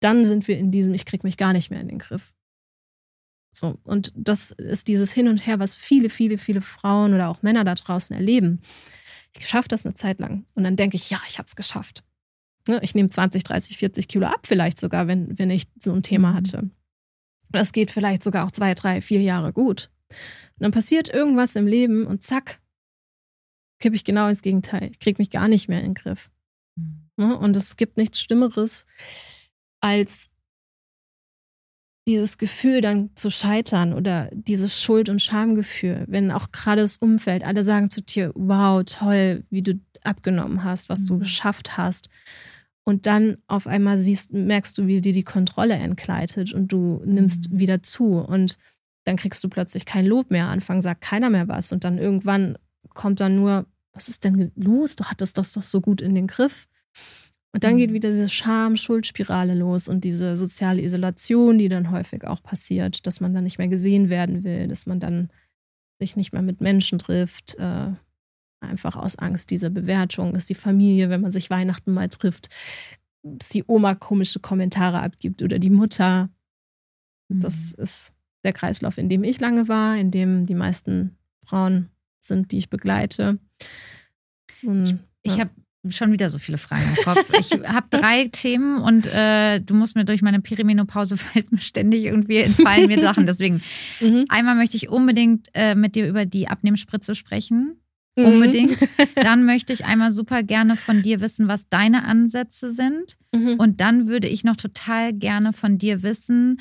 Speaker 1: dann sind wir in diesem, ich krieg mich gar nicht mehr in den Griff. So, und das ist dieses Hin und Her, was viele, viele, viele Frauen oder auch Männer da draußen erleben. Ich schaffe das eine Zeit lang und dann denke ich, ja, ich habe es geschafft. Ich nehme 20, 30, 40 Kilo ab vielleicht sogar, wenn ich so ein Thema hatte. Das geht vielleicht sogar auch 2, 3, 4 Jahre gut. Und dann passiert irgendwas im Leben und zack, kippe ich genau ins Gegenteil. Ich kriege mich gar nicht mehr in den Griff. Und es gibt nichts Schlimmeres, als dieses Gefühl dann zu scheitern oder dieses Schuld- und Schamgefühl, wenn auch gerade das Umfeld, alle sagen zu dir, wow, toll, wie du abgenommen hast, was du geschafft hast. Und dann auf einmal merkst du, wie dir die Kontrolle entgleitet und du nimmst wieder zu. Und dann kriegst du plötzlich kein Lob mehr. Anfang sagt keiner mehr was. Und dann irgendwann kommt dann nur, was ist denn los? Du hattest das doch so gut in den Griff. Und dann geht wieder diese Scham-Schuldspirale los und diese soziale Isolation, die dann häufig auch passiert, dass man dann nicht mehr gesehen werden will, dass man dann sich nicht mehr mit Menschen trifft, einfach aus Angst dieser Bewertung, dass die Familie, wenn man sich Weihnachten mal trifft, dass die Oma komische Kommentare abgibt oder die Mutter. Das ist der Kreislauf, in dem ich lange war, in dem die meisten Frauen sind, die ich begleite. Und,
Speaker 2: ich habe schon wieder so viele Fragen im Kopf. Ich habe 3 Themen und du musst mir durch meine Perimenopause entfallen mir Sachen. Deswegen, einmal möchte ich unbedingt mit dir über die Abnehmspritze sprechen. Unbedingt. Dann möchte ich einmal super gerne von dir wissen, was deine Ansätze sind. Und dann würde ich noch total gerne von dir wissen,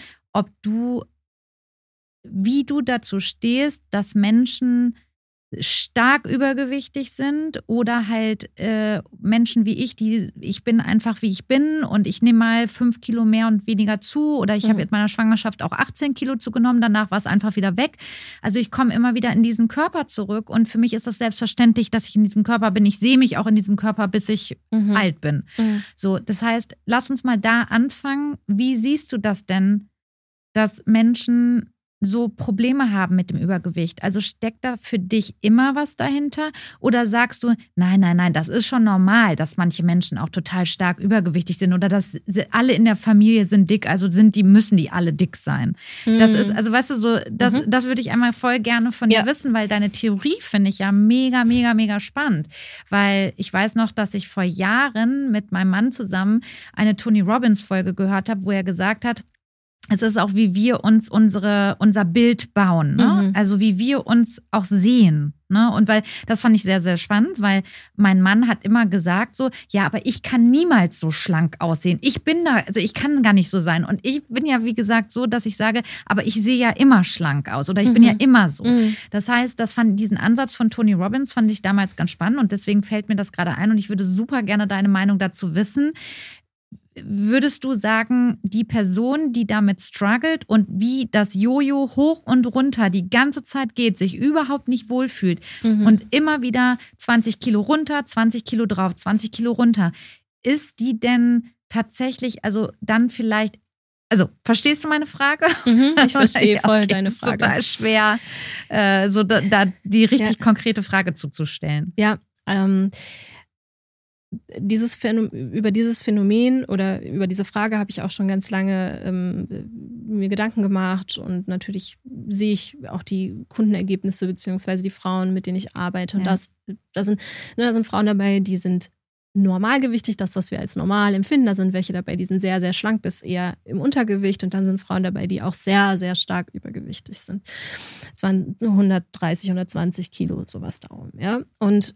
Speaker 2: wie du dazu stehst, dass Menschen stark übergewichtig sind oder halt Menschen wie ich bin einfach wie ich bin und ich nehme mal 5 Kilo mehr und weniger zu oder ich habe mit meiner Schwangerschaft auch 18 Kilo zugenommen, danach war es einfach wieder weg. Also ich komme immer wieder in diesen Körper zurück und für mich ist das selbstverständlich, dass ich in diesem Körper bin. Ich sehe mich auch in diesem Körper, bis ich alt bin. So, das heißt, lass uns mal da anfangen. Wie siehst du das denn, dass Menschen so Probleme haben mit dem Übergewicht? Also steckt da für dich immer was dahinter? Oder sagst du, nein, das ist schon normal, dass manche Menschen auch total stark übergewichtig sind oder dass alle in der Familie sind dick, also müssen die alle dick sein? Das ist, also weißt du, so, das würde ich einmal voll gerne von dir wissen, weil deine Theorie finde ich ja mega, mega, mega spannend. Weil ich weiß noch, dass ich vor Jahren mit meinem Mann zusammen eine Tony Robbins Folge gehört habe, wo er gesagt hat, es ist auch, wie wir uns unser Bild bauen, ne? Also wie wir uns auch sehen. Ne? Und weil, das fand ich sehr, sehr spannend, weil mein Mann hat immer gesagt so, ja, aber ich kann niemals so schlank aussehen. Ich kann gar nicht so sein. Und ich bin ja, wie gesagt, so, dass ich sage, aber ich sehe ja immer schlank aus oder ich bin ja immer so. Das heißt, diesen Ansatz von Tony Robbins fand ich damals ganz spannend und deswegen fällt mir das gerade ein und ich würde super gerne deine Meinung dazu wissen. Würdest du sagen, die Person, die damit struggelt und wie das Jojo hoch und runter die ganze Zeit geht, sich überhaupt nicht wohlfühlt und immer wieder 20 Kilo runter, 20 Kilo drauf, 20 Kilo runter, ist die denn tatsächlich, also dann vielleicht, also verstehst du meine Frage?
Speaker 1: Ich verstehe voll deine Frage.
Speaker 2: Es ist total schwer, so da die richtig konkrete Frage zuzustellen.
Speaker 1: Ja, über dieses Phänomen oder über diese Frage habe ich auch schon ganz lange mir Gedanken gemacht und natürlich sehe ich auch die Kundenergebnisse beziehungsweise die Frauen, mit denen ich arbeite und da sind Frauen dabei, die sind normalgewichtig, das, was wir als normal empfinden. Da sind welche dabei, die sind sehr, sehr schlank bis eher im Untergewicht und dann sind Frauen dabei, die auch sehr, sehr stark übergewichtig sind. Es waren 130, 120 Kilo, sowas darum, ja. Und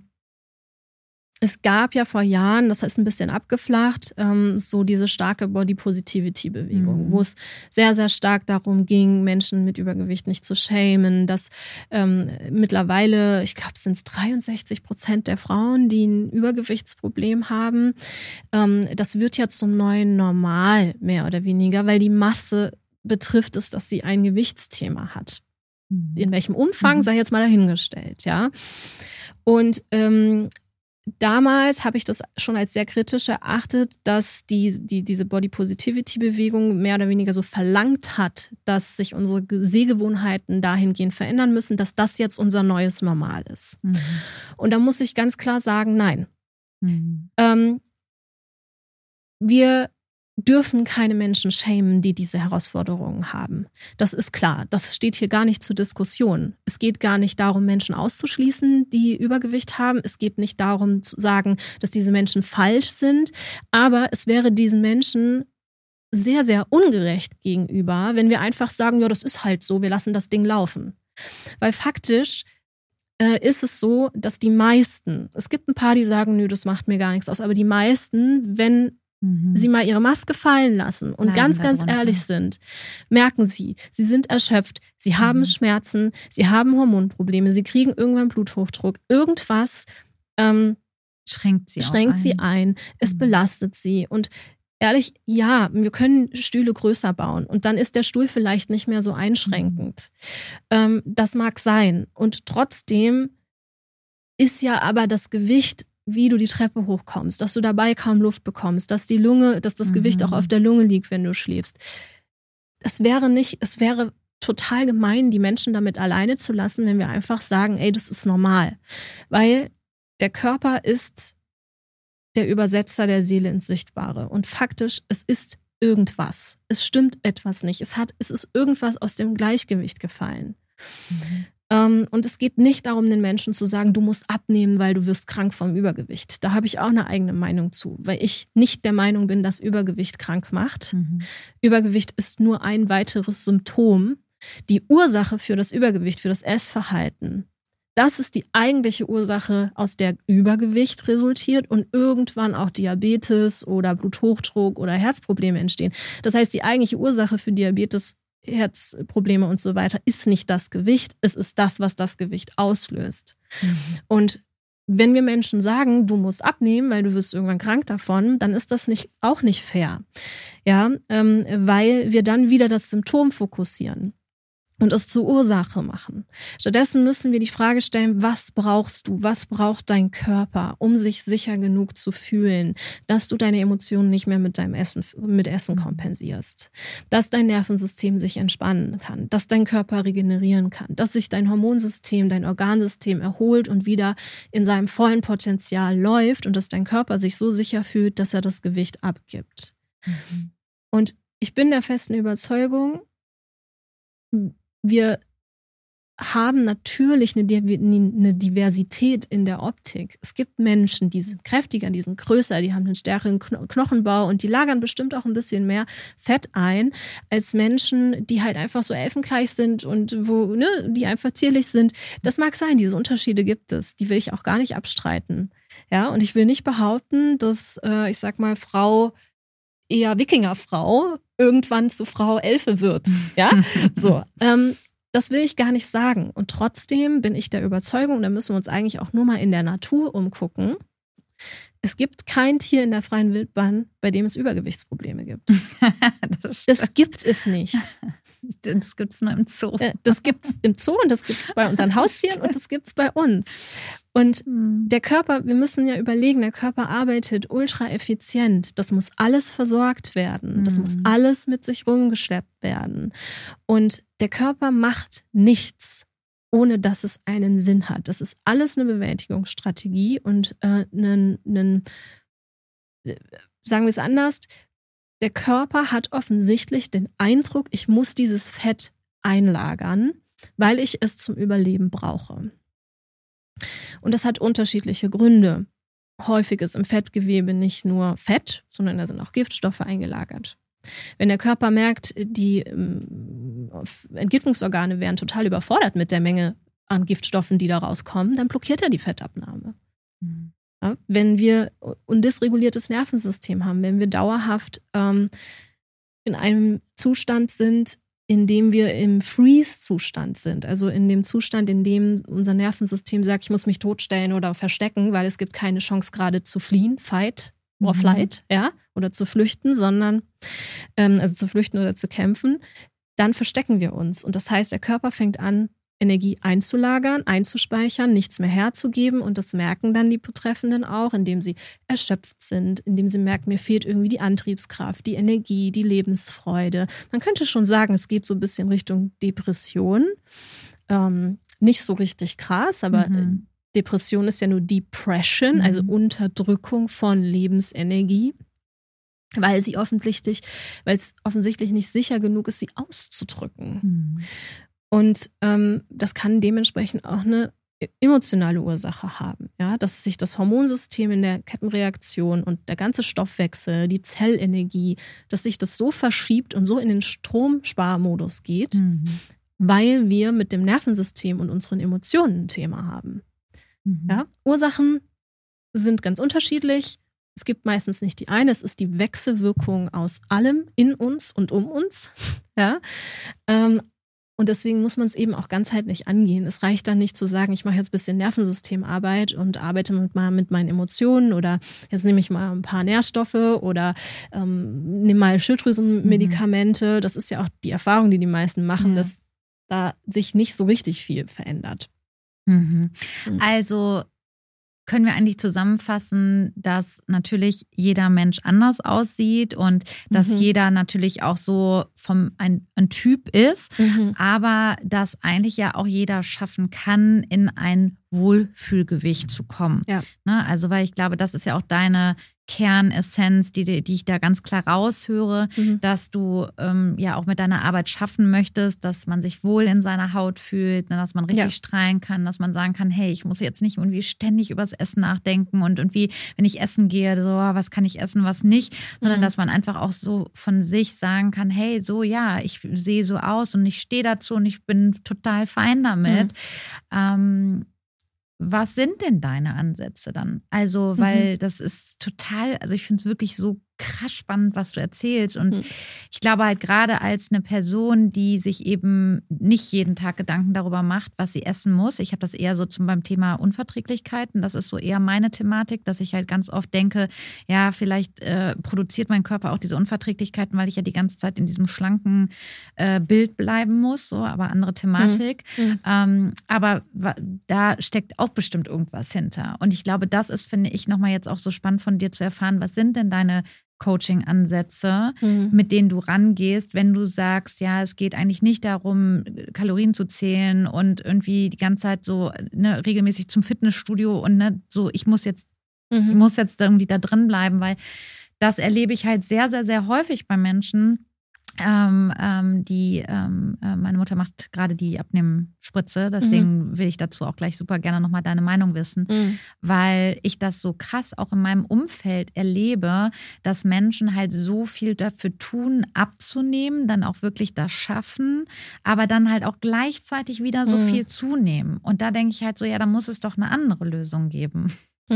Speaker 1: es gab ja vor Jahren, das ist ein bisschen abgeflacht, so diese starke Body-Positivity-Bewegung, wo es sehr, sehr stark darum ging, Menschen mit Übergewicht nicht zu shamen, dass mittlerweile, ich glaube, es sind 63% der Frauen, die ein Übergewichtsproblem haben. Das wird ja zum neuen Normal, mehr oder weniger, weil die Masse betrifft es, dass sie ein Gewichtsthema hat. In welchem Umfang, sei jetzt mal dahingestellt, ja. Und damals habe ich das schon als sehr kritisch erachtet, dass diese Body-Positivity-Bewegung mehr oder weniger so verlangt hat, dass sich unsere Sehgewohnheiten dahingehend verändern müssen, dass das jetzt unser neues Normal ist. Und da muss ich ganz klar sagen, nein. dürfen keine Menschen schämen, die diese Herausforderungen haben. Das ist klar. Das steht hier gar nicht zur Diskussion. Es geht gar nicht darum, Menschen auszuschließen, die Übergewicht haben. Es geht nicht darum zu sagen, dass diese Menschen falsch sind. Aber es wäre diesen Menschen sehr, sehr ungerecht gegenüber, wenn wir einfach sagen, ja, das ist halt so, wir lassen das Ding laufen. Weil faktisch ist es so, dass die meisten, es gibt ein paar, die sagen, nö, das macht mir gar nichts aus, aber die meisten, wenn sie mal ihre Maske fallen lassen und ganz ehrlich sind, merken sie sind erschöpft, sie haben Schmerzen, sie haben Hormonprobleme, sie kriegen irgendwann Bluthochdruck, irgendwas schränkt sie ein, es belastet sie und ehrlich, ja, wir können Stühle größer bauen und dann ist der Stuhl vielleicht nicht mehr so einschränkend. Das mag sein und trotzdem ist ja aber das Gewicht, wie du die Treppe hochkommst, dass du dabei kaum Luft bekommst, dass das Gewicht auch auf der Lunge liegt, wenn du schläfst. Es wäre total gemein, die Menschen damit alleine zu lassen, wenn wir einfach sagen, ey, das ist normal. Weil der Körper ist der Übersetzer der Seele ins Sichtbare. Und faktisch, es ist irgendwas. Es stimmt etwas nicht. Es ist irgendwas aus dem Gleichgewicht gefallen. Und es geht nicht darum, den Menschen zu sagen, du musst abnehmen, weil du wirst krank vom Übergewicht. Da habe ich auch eine eigene Meinung zu, weil ich nicht der Meinung bin, dass Übergewicht krank macht. Übergewicht ist nur ein weiteres Symptom. Die Ursache für das Übergewicht, für das Essverhalten, das ist die eigentliche Ursache, aus der Übergewicht resultiert und irgendwann auch Diabetes oder Bluthochdruck oder Herzprobleme entstehen. Das heißt, die eigentliche Ursache für Diabetes, Herzprobleme und so weiter ist nicht das Gewicht, es ist das, was das Gewicht auslöst. Und wenn wir Menschen sagen, du musst abnehmen, weil du wirst irgendwann krank davon, dann ist das auch nicht fair. Ja, weil wir dann wieder das Symptom fokussieren und es zur Ursache machen. Stattdessen müssen wir die Frage stellen, was brauchst du, was braucht dein Körper, um sich sicher genug zu fühlen, dass du deine Emotionen nicht mehr mit Essen kompensierst, dass dein Nervensystem sich entspannen kann, dass dein Körper regenerieren kann, dass sich dein Hormonsystem, dein Organsystem erholt und wieder in seinem vollen Potenzial läuft und dass dein Körper sich so sicher fühlt, dass er das Gewicht abgibt. Und ich bin der festen Überzeugung, wir haben natürlich eine Diversität in der Optik. Es gibt Menschen, die sind kräftiger, die sind größer, die haben einen stärkeren Knochenbau und die lagern bestimmt auch ein bisschen mehr Fett ein als Menschen, die halt einfach so elfengleich sind und die einfach zierlich sind. Das mag sein, diese Unterschiede gibt es. Die will ich auch gar nicht abstreiten. Ja, und ich will nicht behaupten, dass, ich sag mal, Frau eher Wikingerfrau irgendwann zu Frau Elfe wird. Ja, so. Das will ich gar nicht sagen. Und trotzdem bin ich der Überzeugung, da müssen wir uns eigentlich auch nur mal in der Natur umgucken. Es gibt kein Tier in der freien Wildbahn, bei dem es Übergewichtsprobleme gibt. Das gibt es nicht.
Speaker 2: Das gibt es nur im Zoo.
Speaker 1: Das gibt es im Zoo und das gibt es bei unseren Haustieren und das gibt es bei uns. Und der Körper, wir müssen ja überlegen, der Körper arbeitet ultra effizient. Das muss alles versorgt werden. Das muss alles mit sich rumgeschleppt werden. Und der Körper macht nichts, ohne dass es einen Sinn hat. Das ist alles eine Bewältigungsstrategie und sagen wir es anders, der Körper hat offensichtlich den Eindruck, ich muss dieses Fett einlagern, weil ich es zum Überleben brauche. Und das hat unterschiedliche Gründe. Häufig ist im Fettgewebe nicht nur Fett, sondern da sind auch Giftstoffe eingelagert. Wenn der Körper merkt, die Entgiftungsorgane wären total überfordert mit der Menge an Giftstoffen, die da rauskommen, dann blockiert er die Fettabnahme. Ja, wenn wir ein dysreguliertes Nervensystem haben, wenn wir dauerhaft in einem Zustand sind, in dem wir im Freeze-Zustand sind, also in dem Zustand, in dem unser Nervensystem sagt, ich muss mich totstellen oder verstecken, weil es gibt keine Chance gerade zu fliehen, fight or flight, ja, oder zu flüchten, sondern also zu flüchten oder zu kämpfen, dann verstecken wir uns. Und das heißt, der Körper fängt an, Energie einzulagern, einzuspeichern, nichts mehr herzugeben und das merken dann die Betreffenden auch, indem sie erschöpft sind, indem sie merken, mir fehlt irgendwie die Antriebskraft, die Energie, die Lebensfreude. Man könnte schon sagen, es geht so ein bisschen Richtung Depression. Nicht so richtig krass, aber Depression ist ja nur Depression, also Unterdrückung von Lebensenergie. weil es offensichtlich nicht sicher genug ist, sie auszudrücken. Und das kann dementsprechend auch eine emotionale Ursache haben, ja, dass sich das Hormonsystem in der Kettenreaktion und der ganze Stoffwechsel, die Zellenergie, dass sich das so verschiebt und so in den Stromsparmodus geht, weil wir mit dem Nervensystem und unseren Emotionen ein Thema haben. Ja? Ursachen sind ganz unterschiedlich. Es gibt meistens nicht die eine, es ist die Wechselwirkung aus allem in uns und um uns. Ja? Und deswegen muss man es eben auch ganzheitlich angehen. Es reicht dann nicht zu sagen, ich mache jetzt ein bisschen Nervensystemarbeit und arbeite mit meinen Emotionen oder jetzt nehme ich mal ein paar Nährstoffe oder nehme mal Schilddrüsenmedikamente. Das ist ja auch die Erfahrung, die meisten machen, dass da sich nicht so richtig viel verändert.
Speaker 2: Also können wir eigentlich zusammenfassen, dass natürlich jeder Mensch anders aussieht und dass jeder natürlich auch so ein Typ ist, aber dass eigentlich ja auch jeder schaffen kann, in ein Wohlfühlgewicht zu kommen.
Speaker 1: Ja.
Speaker 2: Ne? Also weil ich glaube, das ist ja auch deine Kernessenz, die ich da ganz klar raushöre, dass du ja auch mit deiner Arbeit schaffen möchtest, dass man sich wohl in seiner Haut fühlt, ne, dass man richtig strahlen kann, dass man sagen kann, hey, ich muss jetzt nicht irgendwie ständig übers Essen nachdenken und irgendwie, wenn ich essen gehe, so, was kann ich essen, was nicht, sondern dass man einfach auch so von sich sagen kann, hey, so ja, ich sehe so aus und ich stehe dazu und ich bin total fein damit. Was sind denn deine Ansätze dann? Also, weil das ist total, also ich finde es wirklich so krass spannend, was du erzählst. Und ich glaube halt gerade als eine Person, die sich eben nicht jeden Tag Gedanken darüber macht, was sie essen muss. Ich habe das eher so beim Thema Unverträglichkeiten. Das ist so eher meine Thematik, dass ich halt ganz oft denke, ja, vielleicht produziert mein Körper auch diese Unverträglichkeiten, weil ich ja die ganze Zeit in diesem schlanken Bild bleiben muss. So, aber andere Thematik. Aber da steckt auch bestimmt irgendwas hinter. Und ich glaube, das ist, finde ich, nochmal jetzt auch so spannend von dir zu erfahren, was sind denn deine Coaching-Ansätze, mit denen du rangehst, wenn du sagst, ja, es geht eigentlich nicht darum, Kalorien zu zählen und irgendwie die ganze Zeit so regelmäßig zum Fitnessstudio und so, ich muss jetzt irgendwie da drin bleiben, weil das erlebe ich halt sehr, sehr, sehr häufig bei Menschen, meine Mutter macht gerade die Abnehmspritze, deswegen will ich dazu auch gleich super gerne nochmal deine Meinung wissen, weil ich das so krass auch in meinem Umfeld erlebe, dass Menschen halt so viel dafür tun, abzunehmen, dann auch wirklich das schaffen, aber dann halt auch gleichzeitig wieder so viel zunehmen. Und da denke ich halt so, ja, da muss es doch eine andere Lösung geben.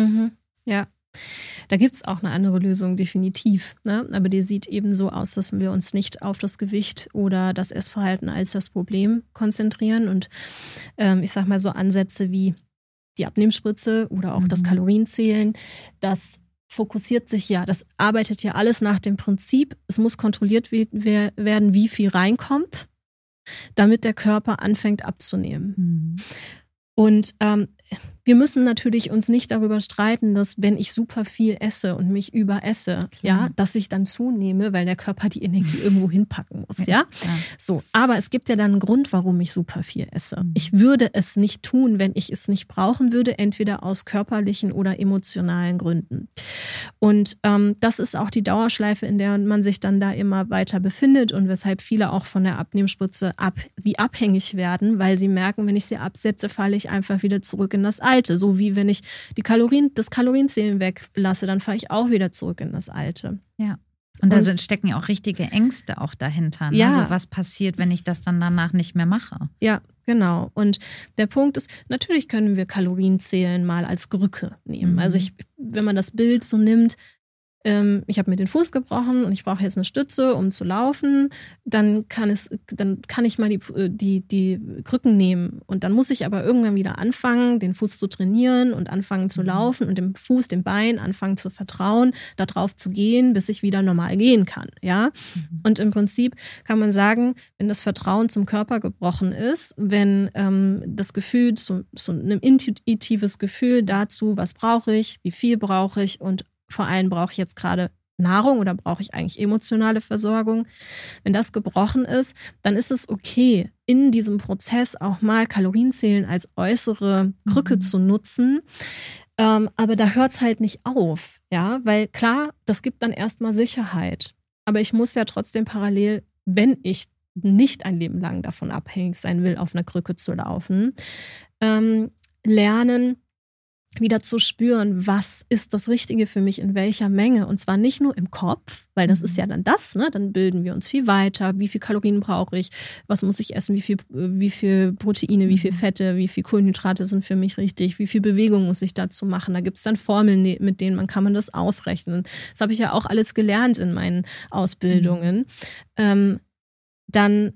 Speaker 1: Ja. Da gibt es auch eine andere Lösung, definitiv. Ne? Aber die sieht eben so aus, dass wir uns nicht auf das Gewicht oder das Essverhalten als das Problem konzentrieren. Und ich sag mal so Ansätze wie die Abnehmspritze oder auch das Kalorienzählen, das fokussiert sich ja, das arbeitet ja alles nach dem Prinzip, es muss kontrolliert werden, wie viel reinkommt, damit der Körper anfängt abzunehmen. Und wir müssen natürlich uns nicht darüber streiten, dass wenn ich super viel esse und mich überesse, ja, dass ich dann zunehme, weil der Körper die Energie irgendwo hinpacken muss, ja. So, aber es gibt ja dann einen Grund, warum ich super viel esse. Ich würde es nicht tun, wenn ich es nicht brauchen würde, entweder aus körperlichen oder emotionalen Gründen. Und das ist auch die Dauerschleife, in der man sich dann da immer weiter befindet und weshalb viele auch von der Abnehmspritze wie abhängig werden, weil sie merken, wenn ich sie absetze, falle ich einfach wieder zurück in das Alte. So wie wenn ich das Kalorienzählen weglasse, dann fahre ich auch wieder zurück in das Alte.
Speaker 2: Ja. Und da stecken ja auch richtige Ängste auch dahinter. Ne?
Speaker 1: Ja.
Speaker 2: Also was passiert, wenn ich das dann danach nicht mehr mache?
Speaker 1: Ja, genau. Und der Punkt ist, natürlich können wir Kalorienzählen mal als Krücke nehmen. Also wenn man das Bild so nimmt, ich habe mir den Fuß gebrochen und ich brauche jetzt eine Stütze, um zu laufen, dann kann ich mal die Krücken nehmen. Und dann muss ich aber irgendwann wieder anfangen, den Fuß zu trainieren und anfangen zu laufen und dem Bein anfangen zu vertrauen, da drauf zu gehen, bis ich wieder normal gehen kann. Ja? Und im Prinzip kann man sagen, wenn das Vertrauen zum Körper gebrochen ist, wenn das Gefühl, so ein intuitives Gefühl dazu, was brauche ich, wie viel brauche ich und vor allem brauche ich jetzt gerade Nahrung oder brauche ich eigentlich emotionale Versorgung? Wenn das gebrochen ist, dann ist es okay, in diesem Prozess auch mal Kalorienzählen als äußere Krücke zu nutzen, Aber da hört es halt nicht auf, ja, weil klar, das gibt dann erstmal Sicherheit. Aber ich muss ja trotzdem parallel, wenn ich nicht ein Leben lang davon abhängig sein will, auf einer Krücke zu laufen, lernen, wieder zu spüren, was ist das Richtige für mich, in welcher Menge. Und zwar nicht nur im Kopf, weil das ist ja dann das, ne? Dann bilden wir uns viel weiter. Wie viel Kalorien brauche ich? Was muss ich essen? Wie viel Proteine, wie viel Fette, wie viel Kohlenhydrate sind für mich richtig? Wie viel Bewegung muss ich dazu machen? Da gibt es dann Formeln, mit denen kann man das ausrechnen. Das habe ich ja auch alles gelernt in meinen Ausbildungen. Dann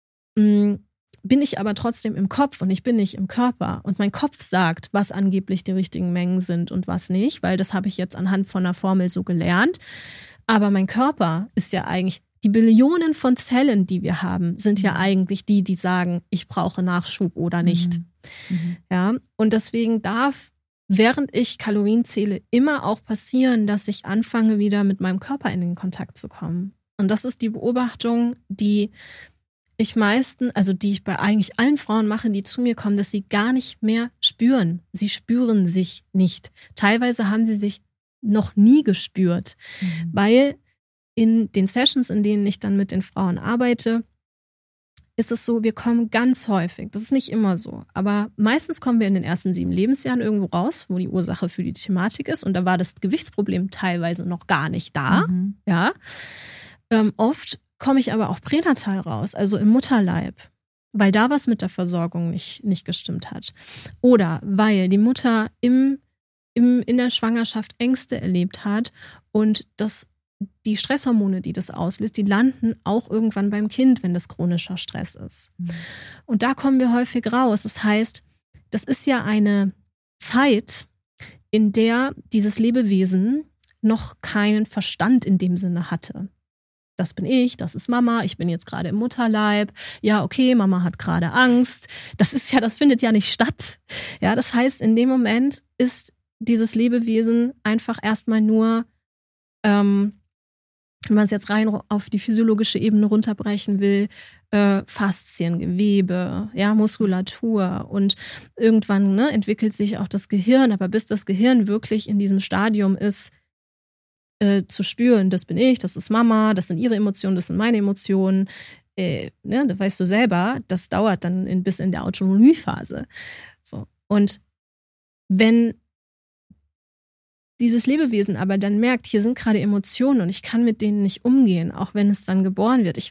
Speaker 1: bin ich aber trotzdem im Kopf und ich bin nicht im Körper. Und mein Kopf sagt, was angeblich die richtigen Mengen sind und was nicht, weil das habe ich jetzt anhand von einer Formel so gelernt. Aber mein Körper ist ja eigentlich, die Billionen von Zellen, die wir haben, sind ja eigentlich die sagen, ich brauche Nachschub oder nicht. Ja, und deswegen darf, während ich Kalorien zähle, immer auch passieren, dass ich anfange, wieder mit meinem Körper in den Kontakt zu kommen. Und das ist die Beobachtung, die ich bei eigentlich allen Frauen mache, die zu mir kommen, dass sie gar nicht mehr spüren. Sie spüren sich nicht. Teilweise haben sie sich noch nie gespürt, weil in den Sessions, in denen ich dann mit den Frauen arbeite, ist es so, wir kommen ganz häufig, das ist nicht immer so, aber meistens kommen wir in den ersten 7 Lebensjahren irgendwo raus, wo die Ursache für die Thematik ist, und da war das Gewichtsproblem teilweise noch gar nicht da. Ja. Oft komme ich aber auch pränatal raus, also im Mutterleib, weil da was mit der Versorgung nicht gestimmt hat. Oder weil die Mutter in der Schwangerschaft Ängste erlebt hat und die Stresshormone, die das auslöst, die landen auch irgendwann beim Kind, wenn das chronischer Stress ist. Und da kommen wir häufig raus. Das heißt, das ist ja eine Zeit, in der dieses Lebewesen noch keinen Verstand in dem Sinne hatte. Das bin ich, das ist Mama, ich bin jetzt gerade im Mutterleib. Ja, okay, Mama hat gerade Angst. Das findet ja nicht statt. Ja, das heißt, in dem Moment ist dieses Lebewesen einfach erstmal nur, wenn man es jetzt rein auf die physiologische Ebene runterbrechen will, Faszien, Gewebe, ja, Muskulatur, und irgendwann entwickelt sich auch das Gehirn, aber bis das Gehirn wirklich in diesem Stadium ist, zu spüren, das bin ich, das ist Mama, das sind ihre Emotionen, das sind meine Emotionen, da weißt du selber, das dauert dann bis in der Autonomiephase. So. Und wenn dieses Lebewesen aber dann merkt, hier sind gerade Emotionen und ich kann mit denen nicht umgehen, auch wenn es dann geboren wird.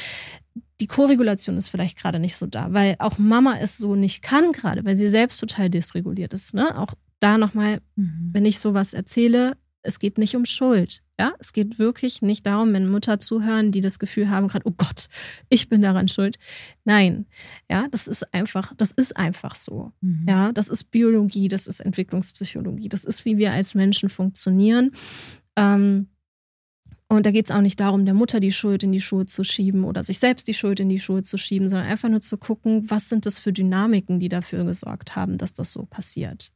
Speaker 1: Die Koregulation ist vielleicht gerade nicht so da, weil auch Mama es so nicht kann gerade, weil sie selbst total dysreguliert ist. Ne? Auch da nochmal, wenn ich sowas erzähle, es geht nicht um Schuld. Ja? Es geht wirklich nicht darum, wenn Mütter zuhören, die das Gefühl haben gerade, oh Gott, ich bin daran schuld. Nein, ja, das ist einfach so. Ja, das ist Biologie, das ist Entwicklungspsychologie, das ist, wie wir als Menschen funktionieren. Und da geht es auch nicht darum, der Mutter die Schuld in die Schuhe zu schieben oder sich selbst die Schuld in die Schuhe zu schieben, sondern einfach nur zu gucken, was sind das für Dynamiken, die dafür gesorgt haben, dass das so passiert.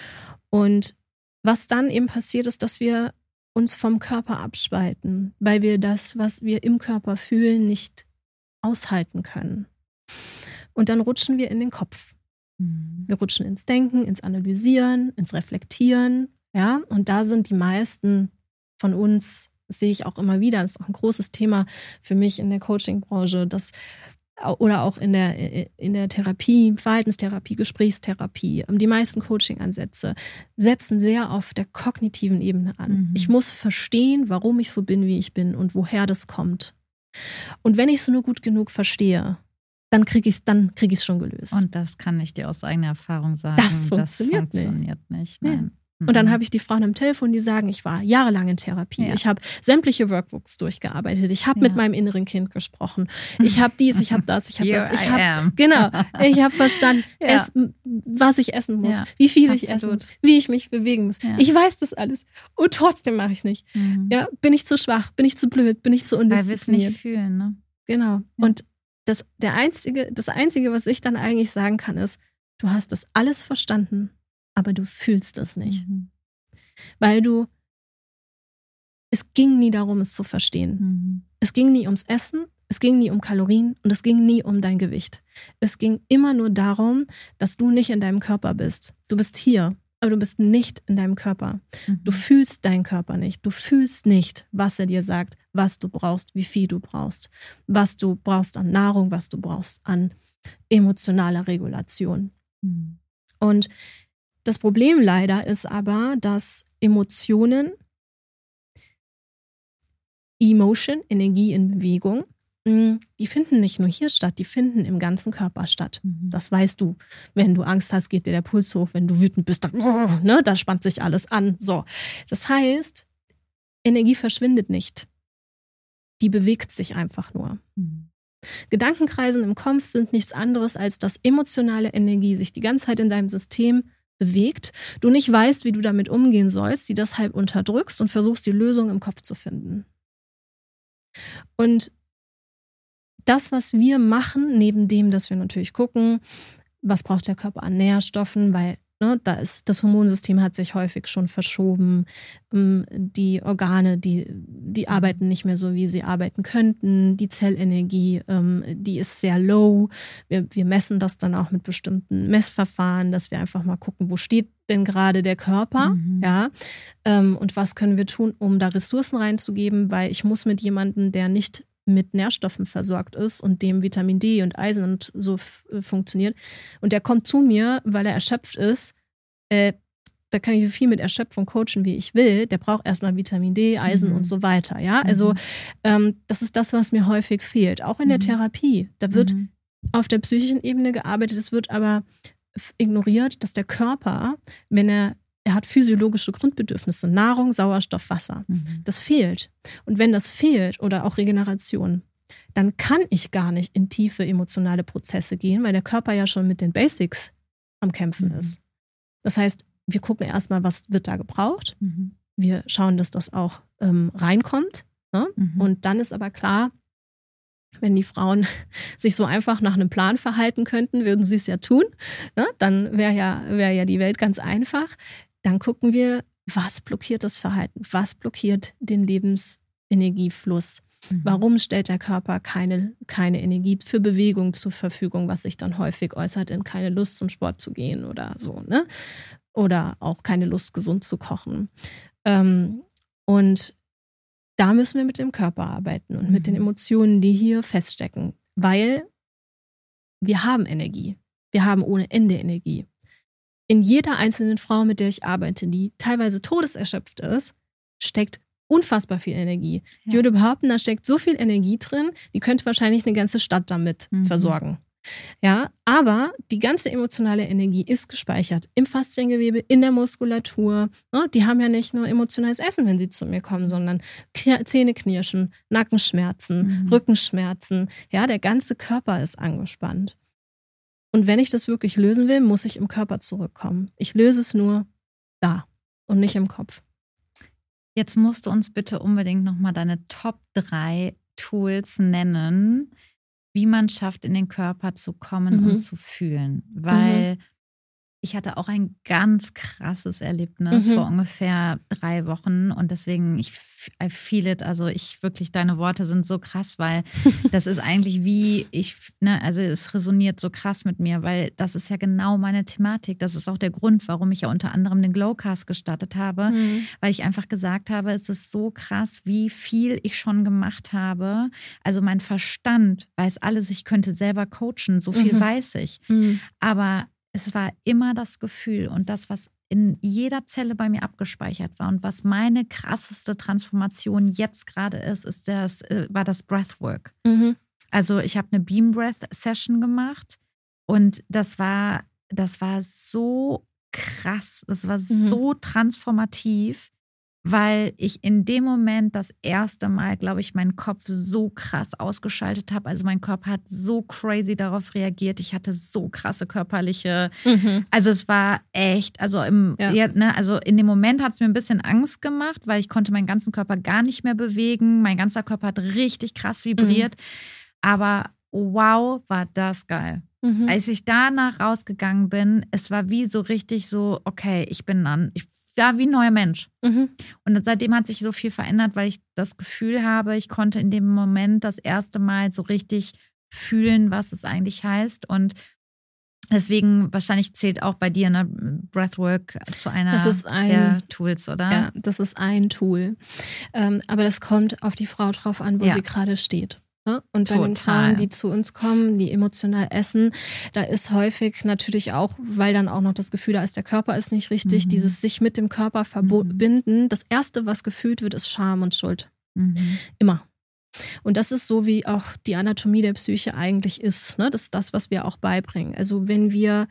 Speaker 1: Und was dann eben passiert, ist, dass wir uns vom Körper abspalten, weil wir das, was wir im Körper fühlen, nicht aushalten können. Und dann rutschen wir in den Kopf. Wir rutschen ins Denken, ins Analysieren, ins Reflektieren. Ja? Und da sind die meisten von uns, das sehe ich auch immer wieder, das ist auch ein großes Thema für mich in der Coaching-Branche, oder auch in der Therapie, Verhaltenstherapie, Gesprächstherapie. Die meisten Coaching-Ansätze setzen sehr auf der kognitiven Ebene an. Ich muss verstehen, warum ich so bin, wie ich bin und woher das kommt. Und wenn ich es nur gut genug verstehe, dann krieg ich es schon gelöst.
Speaker 2: Und das kann ich dir aus eigener Erfahrung sagen.
Speaker 1: Das funktioniert nicht.
Speaker 2: Nein.
Speaker 1: Und dann habe ich die Frauen am Telefon, die sagen, ich war jahrelang in Therapie. Ja. Ich habe sämtliche Workbooks durchgearbeitet. Ich habe mit meinem inneren Kind gesprochen. Ich habe dies, ich habe das, ich habe das. Ich habe verstanden, was ich essen muss, wie viel ich essen muss, wie ich mich bewegen muss. Ja. Ich weiß das alles. Und trotzdem mache ich es nicht. Ja, bin ich zu schwach? Bin ich zu blöd? Bin ich zu undiszipliniert?
Speaker 2: Weil wir es nicht fühlen, ne?
Speaker 1: Genau. Ja. Und das Einzige, was ich dann eigentlich sagen kann, ist, du hast das alles verstanden, aber du fühlst es nicht. Weil es ging nie darum, es zu verstehen. Es ging nie ums Essen, es ging nie um Kalorien und es ging nie um dein Gewicht. Es ging immer nur darum, dass du nicht in deinem Körper bist. Du bist hier aber du bist nicht in deinem Körper. Du fühlst deinen Körper nicht. Du fühlst nicht, was er dir sagt, was du brauchst, wie viel du brauchst, was du brauchst an Nahrung, was du brauchst an emotionaler Regulation. Und das Problem leider ist aber, dass Emotionen, Emotion, Energie in Bewegung, die finden nicht nur hier statt, die finden im ganzen Körper statt. Das weißt du. Wenn du Angst hast, geht dir der Puls hoch. Wenn du wütend bist, dann, da spannt sich alles an. So. Das heißt, Energie verschwindet nicht. Die bewegt sich einfach nur. Gedankenkreisen im Kopf sind nichts anderes, als dass emotionale Energie sich die ganze Zeit in deinem System bewegt, du nicht weißt, wie du damit umgehen sollst, die deshalb unterdrückst und versuchst, die Lösung im Kopf zu finden. Und das, was wir machen, neben dem, dass wir natürlich gucken, was braucht der Körper an Nährstoffen, weil da ist, das Hormonsystem hat sich häufig schon verschoben, die Organe, die arbeiten nicht mehr so, wie sie arbeiten könnten, die Zellenergie, die ist sehr low. Wir messen das dann auch mit bestimmten Messverfahren, dass wir einfach mal gucken, wo steht denn gerade der Körper, ja, und was können wir tun, um da Ressourcen reinzugeben, weil ich muss mit jemandem, der nicht mit Nährstoffen versorgt ist und dem Vitamin D und Eisen und so funktioniert. Und der kommt zu mir, weil er erschöpft ist. Da kann ich so viel mit Erschöpfung coachen, wie ich will. Der braucht erstmal Vitamin D, Eisen und so weiter. Ja, also das ist das, was mir häufig fehlt. Auch in der Therapie. Da wird auf der psychischen Ebene gearbeitet. Es wird aber ignoriert, dass der Körper, wenn er hat physiologische Grundbedürfnisse, Nahrung, Sauerstoff, Wasser. Das fehlt. Und wenn das fehlt oder auch Regeneration, dann kann ich gar nicht in tiefe emotionale Prozesse gehen, weil der Körper ja schon mit den Basics am Kämpfen ist. Das heißt, wir gucken erstmal, was wird da gebraucht. Wir schauen, dass das auch reinkommt. Ne? Und dann ist aber klar, wenn die Frauen sich so einfach nach einem Plan verhalten könnten, würden sie es ja tun. Ne? Dann wäre ja die Welt ganz einfach. Dann gucken wir, was blockiert das Verhalten? Was blockiert den Lebensenergiefluss? Warum stellt der Körper keine Energie für Bewegung zur Verfügung, was sich dann häufig äußert in keine Lust zum Sport zu gehen oder so, ne? Oder auch keine Lust, gesund zu kochen. Und da müssen wir mit dem Körper arbeiten und mit den Emotionen, die hier feststecken, weil wir haben Energie. Wir haben ohne Ende Energie. In jeder einzelnen Frau, mit der ich arbeite, die teilweise todeserschöpft ist, steckt unfassbar viel Energie. Ja. Ich würde behaupten, da steckt so viel Energie drin, die könnte wahrscheinlich eine ganze Stadt damit versorgen. Ja, aber die ganze emotionale Energie ist gespeichert im Fasziengewebe, in der Muskulatur. Die haben ja nicht nur emotionales Essen, wenn sie zu mir kommen, sondern Zähneknirschen, Nackenschmerzen, Rückenschmerzen. Ja, der ganze Körper ist angespannt. Und wenn ich das wirklich lösen will, muss ich im Körper zurückkommen. Ich löse es nur da und nicht im Kopf.
Speaker 2: Jetzt musst du uns bitte unbedingt nochmal deine Top 3 Tools nennen, wie man schafft, in den Körper zu kommen und zu fühlen. Weil ich hatte auch ein ganz krasses Erlebnis vor ungefähr 3 Wochen und deswegen, I feel it, also deine Worte sind so krass, weil das ist eigentlich wie also es resoniert so krass mit mir, weil das ist ja genau meine Thematik. Das ist auch der Grund, warum ich ja unter anderem den Glowcast gestartet habe, weil ich einfach gesagt habe, es ist so krass, wie viel ich schon gemacht habe. Also mein Verstand weiß alles, ich könnte selber coachen, so viel weiß ich. Aber es war immer das Gefühl und das, was in jeder Zelle bei mir abgespeichert war und was meine krasseste Transformation jetzt gerade ist, war das Breathwork. Also ich habe eine Beam Breath Session gemacht und das war so krass, das war so transformativ, weil ich in dem Moment das erste Mal, glaube ich, meinen Kopf so krass ausgeschaltet habe. Also mein Körper hat so crazy darauf reagiert. Ich hatte so krasse körperliche, also es war echt, also in dem Moment hat es mir ein bisschen Angst gemacht, weil ich konnte meinen ganzen Körper gar nicht mehr bewegen. Mein ganzer Körper hat richtig krass vibriert. Aber wow, war das geil. Als ich danach rausgegangen bin, es war wie so richtig so, okay, ich war wie ein neuer Mensch. Und seitdem hat sich so viel verändert, weil ich das Gefühl habe, ich konnte in dem Moment das erste Mal so richtig fühlen, was es eigentlich heißt. Und Deswegen wahrscheinlich zählt auch bei dir Breathwork zu einer der Tools, oder?
Speaker 1: Ja, das ist ein Tool. Aber das kommt auf die Frau drauf an, wo sie gerade steht. Und bei den Frauen, die zu uns kommen, die emotional essen, da ist häufig natürlich auch, weil dann auch noch das Gefühl da ist, der Körper ist nicht richtig, dieses sich mit dem Körper verbinden. Das Erste, was gefühlt wird, ist Scham und Schuld. Immer. Und das ist so, wie auch die Anatomie der Psyche eigentlich ist. Ne? Das ist das, was wir auch beibringen. Also wenn wir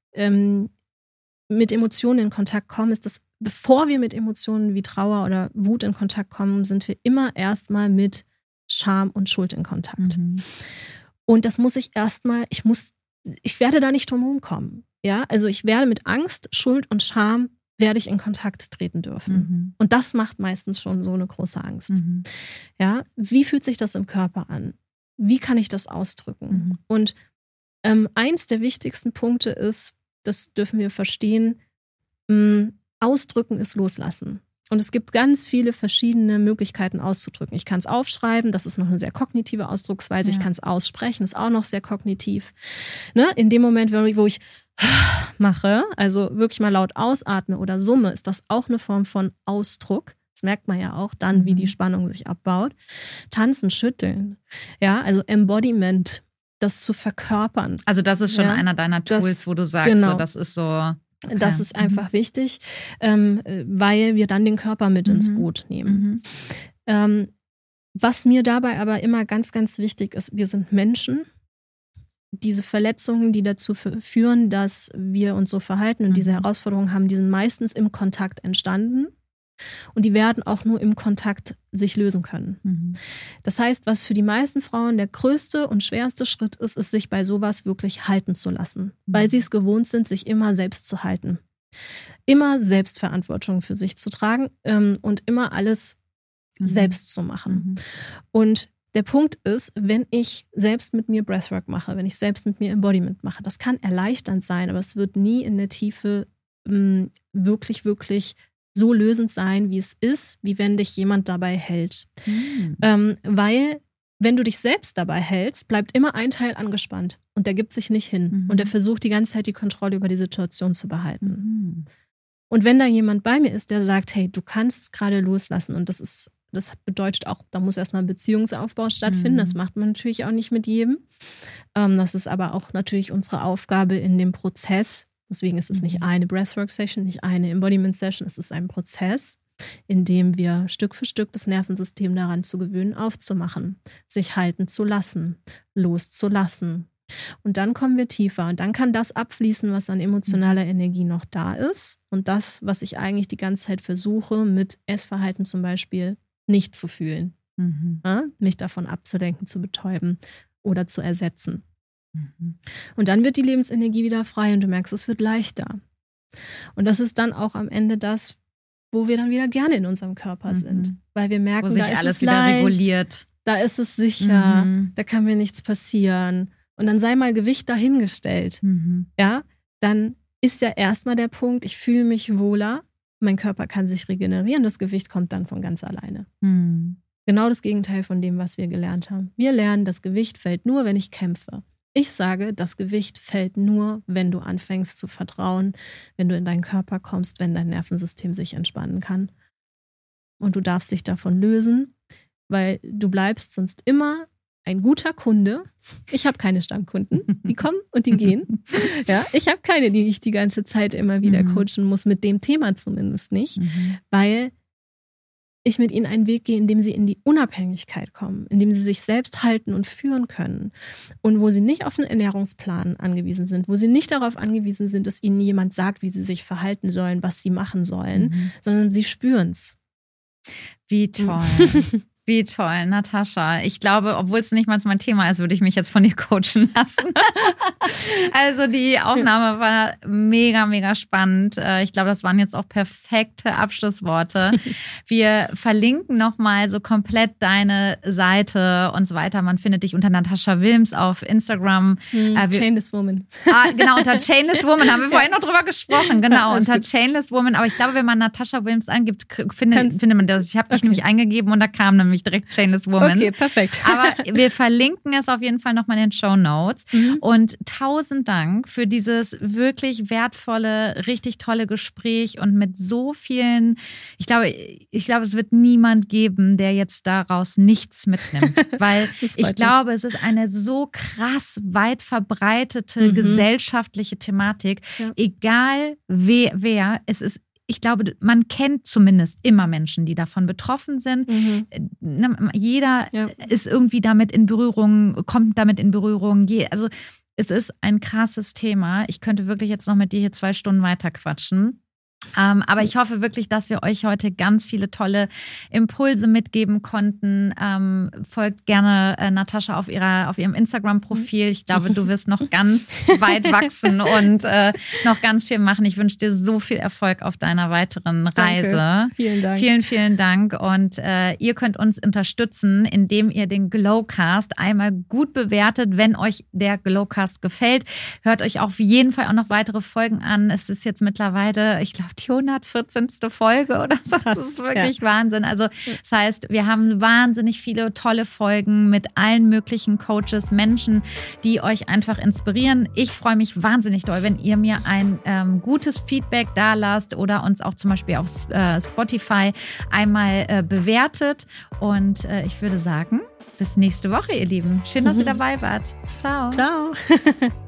Speaker 1: mit Emotionen in Kontakt kommen, ist das, bevor wir mit Emotionen wie Trauer oder Wut in Kontakt kommen, sind wir immer erstmal mit Scham und Schuld in Kontakt. Und das muss ich erstmal, ich werde da nicht drum herum kommen. Ja? Also ich werde mit Angst, Schuld und Scham werde ich in Kontakt treten dürfen. Und das macht meistens schon so eine große Angst. Ja, wie fühlt sich das im Körper an? Wie kann ich das ausdrücken? Und eins der wichtigsten Punkte ist, das dürfen wir verstehen, ausdrücken ist loslassen. Und es gibt ganz viele verschiedene Möglichkeiten auszudrücken. Ich kann es aufschreiben, das ist noch eine sehr kognitive Ausdrucksweise. Ich kann es aussprechen, ist auch noch sehr kognitiv. Ne? In dem Moment, wo ich mache, also wirklich mal laut ausatme oder summe, ist das auch eine Form von Ausdruck. Das merkt man ja auch dann, wie die Spannung sich abbaut. Tanzen, schütteln, ja, also Embodiment, das zu verkörpern.
Speaker 2: Also das ist schon einer deiner Tools, wo du sagst, so, das ist so... Okay.
Speaker 1: Das ist einfach wichtig, weil wir dann den Körper mit ins Boot nehmen. Was mir dabei aber immer ganz, ganz wichtig ist, wir sind Menschen. Diese Verletzungen, die dazu führen, dass wir uns so verhalten und diese Herausforderungen haben, die sind meistens im Kontakt entstanden. Und die werden auch nur im Kontakt sich lösen können. Das heißt, was für die meisten Frauen der größte und schwerste Schritt ist, ist, sich bei sowas wirklich halten zu lassen. Weil sie es gewohnt sind, sich immer selbst zu halten. Immer Selbstverantwortung für sich zu tragen und immer alles selbst zu machen. Und der Punkt ist, wenn ich selbst mit mir Breathwork mache, wenn ich selbst mit mir Embodiment mache, das kann erleichternd sein, aber es wird nie in der Tiefe wirklich, wirklich so lösend sein, wie es ist, wie wenn dich jemand dabei hält. Weil, wenn du dich selbst dabei hältst, bleibt immer ein Teil angespannt und der gibt sich nicht hin und der versucht die ganze Zeit die Kontrolle über die Situation zu behalten. Und wenn da jemand bei mir ist, der sagt, hey, du kannst gerade loslassen und das bedeutet auch, da muss erstmal ein Beziehungsaufbau stattfinden, das macht man natürlich auch nicht mit jedem. Das ist aber auch natürlich unsere Aufgabe in dem Prozess. Deswegen ist es nicht eine Breathwork-Session, nicht eine Embodiment-Session. Es ist ein Prozess, in dem wir Stück für Stück das Nervensystem daran zu gewöhnen, aufzumachen, sich halten zu lassen, loszulassen. Und dann kommen wir tiefer und dann kann das abfließen, was an emotionaler Energie noch da ist. Und das, was ich eigentlich die ganze Zeit versuche, mit Essverhalten zum Beispiel nicht zu fühlen. Mich davon abzulenken, zu betäuben oder zu ersetzen. Und dann wird die Lebensenergie wieder frei und du merkst, es wird leichter. Und das ist dann auch am Ende das, wo wir dann wieder gerne in unserem Körper sind. Weil wir merken,
Speaker 2: wo sich
Speaker 1: da ist
Speaker 2: alles
Speaker 1: es
Speaker 2: wieder
Speaker 1: leicht,
Speaker 2: reguliert.
Speaker 1: Da ist es sicher, da kann mir nichts passieren. Und dann sei mal Gewicht dahingestellt. Ja, dann ist ja erstmal der Punkt, ich fühle mich wohler, mein Körper kann sich regenerieren, das Gewicht kommt dann von ganz alleine. Genau das Gegenteil von dem, was wir gelernt haben. Wir lernen, das Gewicht fällt nur, wenn ich kämpfe. Ich sage, das Gewicht fällt nur, wenn du anfängst zu vertrauen, wenn du in deinen Körper kommst, wenn dein Nervensystem sich entspannen kann. Und du darfst dich davon lösen, weil du bleibst sonst immer ein guter Kunde. Ich habe keine Stammkunden, die kommen und die gehen. Ja, ich habe keine, die ich die ganze Zeit immer wieder coachen muss, mit dem Thema zumindest nicht, weil ich mit ihnen einen Weg gehe, in dem sie in die Unabhängigkeit kommen, in dem sie sich selbst halten und führen können und wo sie nicht auf einen Ernährungsplan angewiesen sind, wo sie nicht darauf angewiesen sind, dass ihnen jemand sagt, wie sie sich verhalten sollen, was sie machen sollen, sondern sie spüren es.
Speaker 2: Wie toll. Wie toll, Natascha. Ich glaube, obwohl es nicht mal mein Thema ist, würde ich mich jetzt von dir coachen lassen. Also die Aufnahme war mega, mega spannend. Ich glaube, das waren jetzt auch perfekte Abschlussworte. Wir verlinken nochmal so komplett deine Seite und so weiter. Man findet dich unter Natascha Wilms auf Instagram.
Speaker 1: Chainless Woman.
Speaker 2: Genau, unter Chainless Woman haben wir vorhin noch drüber gesprochen. Genau, unter Chainless Woman. Aber ich glaube, wenn man Natascha Wilms eingibt, findet man das. Ich habe dich nämlich eingegeben und da kam nämlich nämlich direkt Chainless Woman.
Speaker 1: Okay, perfekt.
Speaker 2: Aber wir verlinken es auf jeden Fall nochmal in den Shownotes. Und 1000 Dank für dieses wirklich wertvolle, richtig tolle Gespräch und mit so vielen, ich glaube, es wird niemand geben, der jetzt daraus nichts mitnimmt, weil ich glaube, es ist eine so krass weit verbreitete gesellschaftliche Thematik, egal wer, es ist. Ich glaube, man kennt zumindest immer Menschen, die davon betroffen sind. Jeder ist irgendwie damit in Berührung, kommt damit in Berührung. Also es ist ein krasses Thema. Ich könnte wirklich jetzt noch mit dir hier 2 Stunden weiter quatschen. Aber ich hoffe wirklich, dass wir euch heute ganz viele tolle Impulse mitgeben konnten. Folgt gerne Natascha auf ihrem Instagram-Profil. Ich glaube, du wirst noch ganz weit wachsen und noch ganz viel machen. Ich wünsche dir so viel Erfolg auf deiner weiteren Reise.
Speaker 1: Danke. Vielen Dank.
Speaker 2: Vielen, vielen Dank. Und ihr könnt uns unterstützen, indem ihr den Glowcast einmal gut bewertet, wenn euch der Glowcast gefällt. Hört euch auf jeden Fall auch noch weitere Folgen an. Es ist jetzt mittlerweile, ich glaube, die 114. Folge oder so. Das ist wirklich Wahnsinn. Also das heißt, wir haben wahnsinnig viele tolle Folgen mit allen möglichen Coaches, Menschen, die euch einfach inspirieren. Ich freue mich wahnsinnig doll, wenn ihr mir ein gutes Feedback da lasst oder uns auch zum Beispiel auf Spotify einmal bewertet. Und ich würde sagen, bis nächste Woche, ihr Lieben. Schön, dass ihr dabei wart. Ciao.
Speaker 1: Ciao.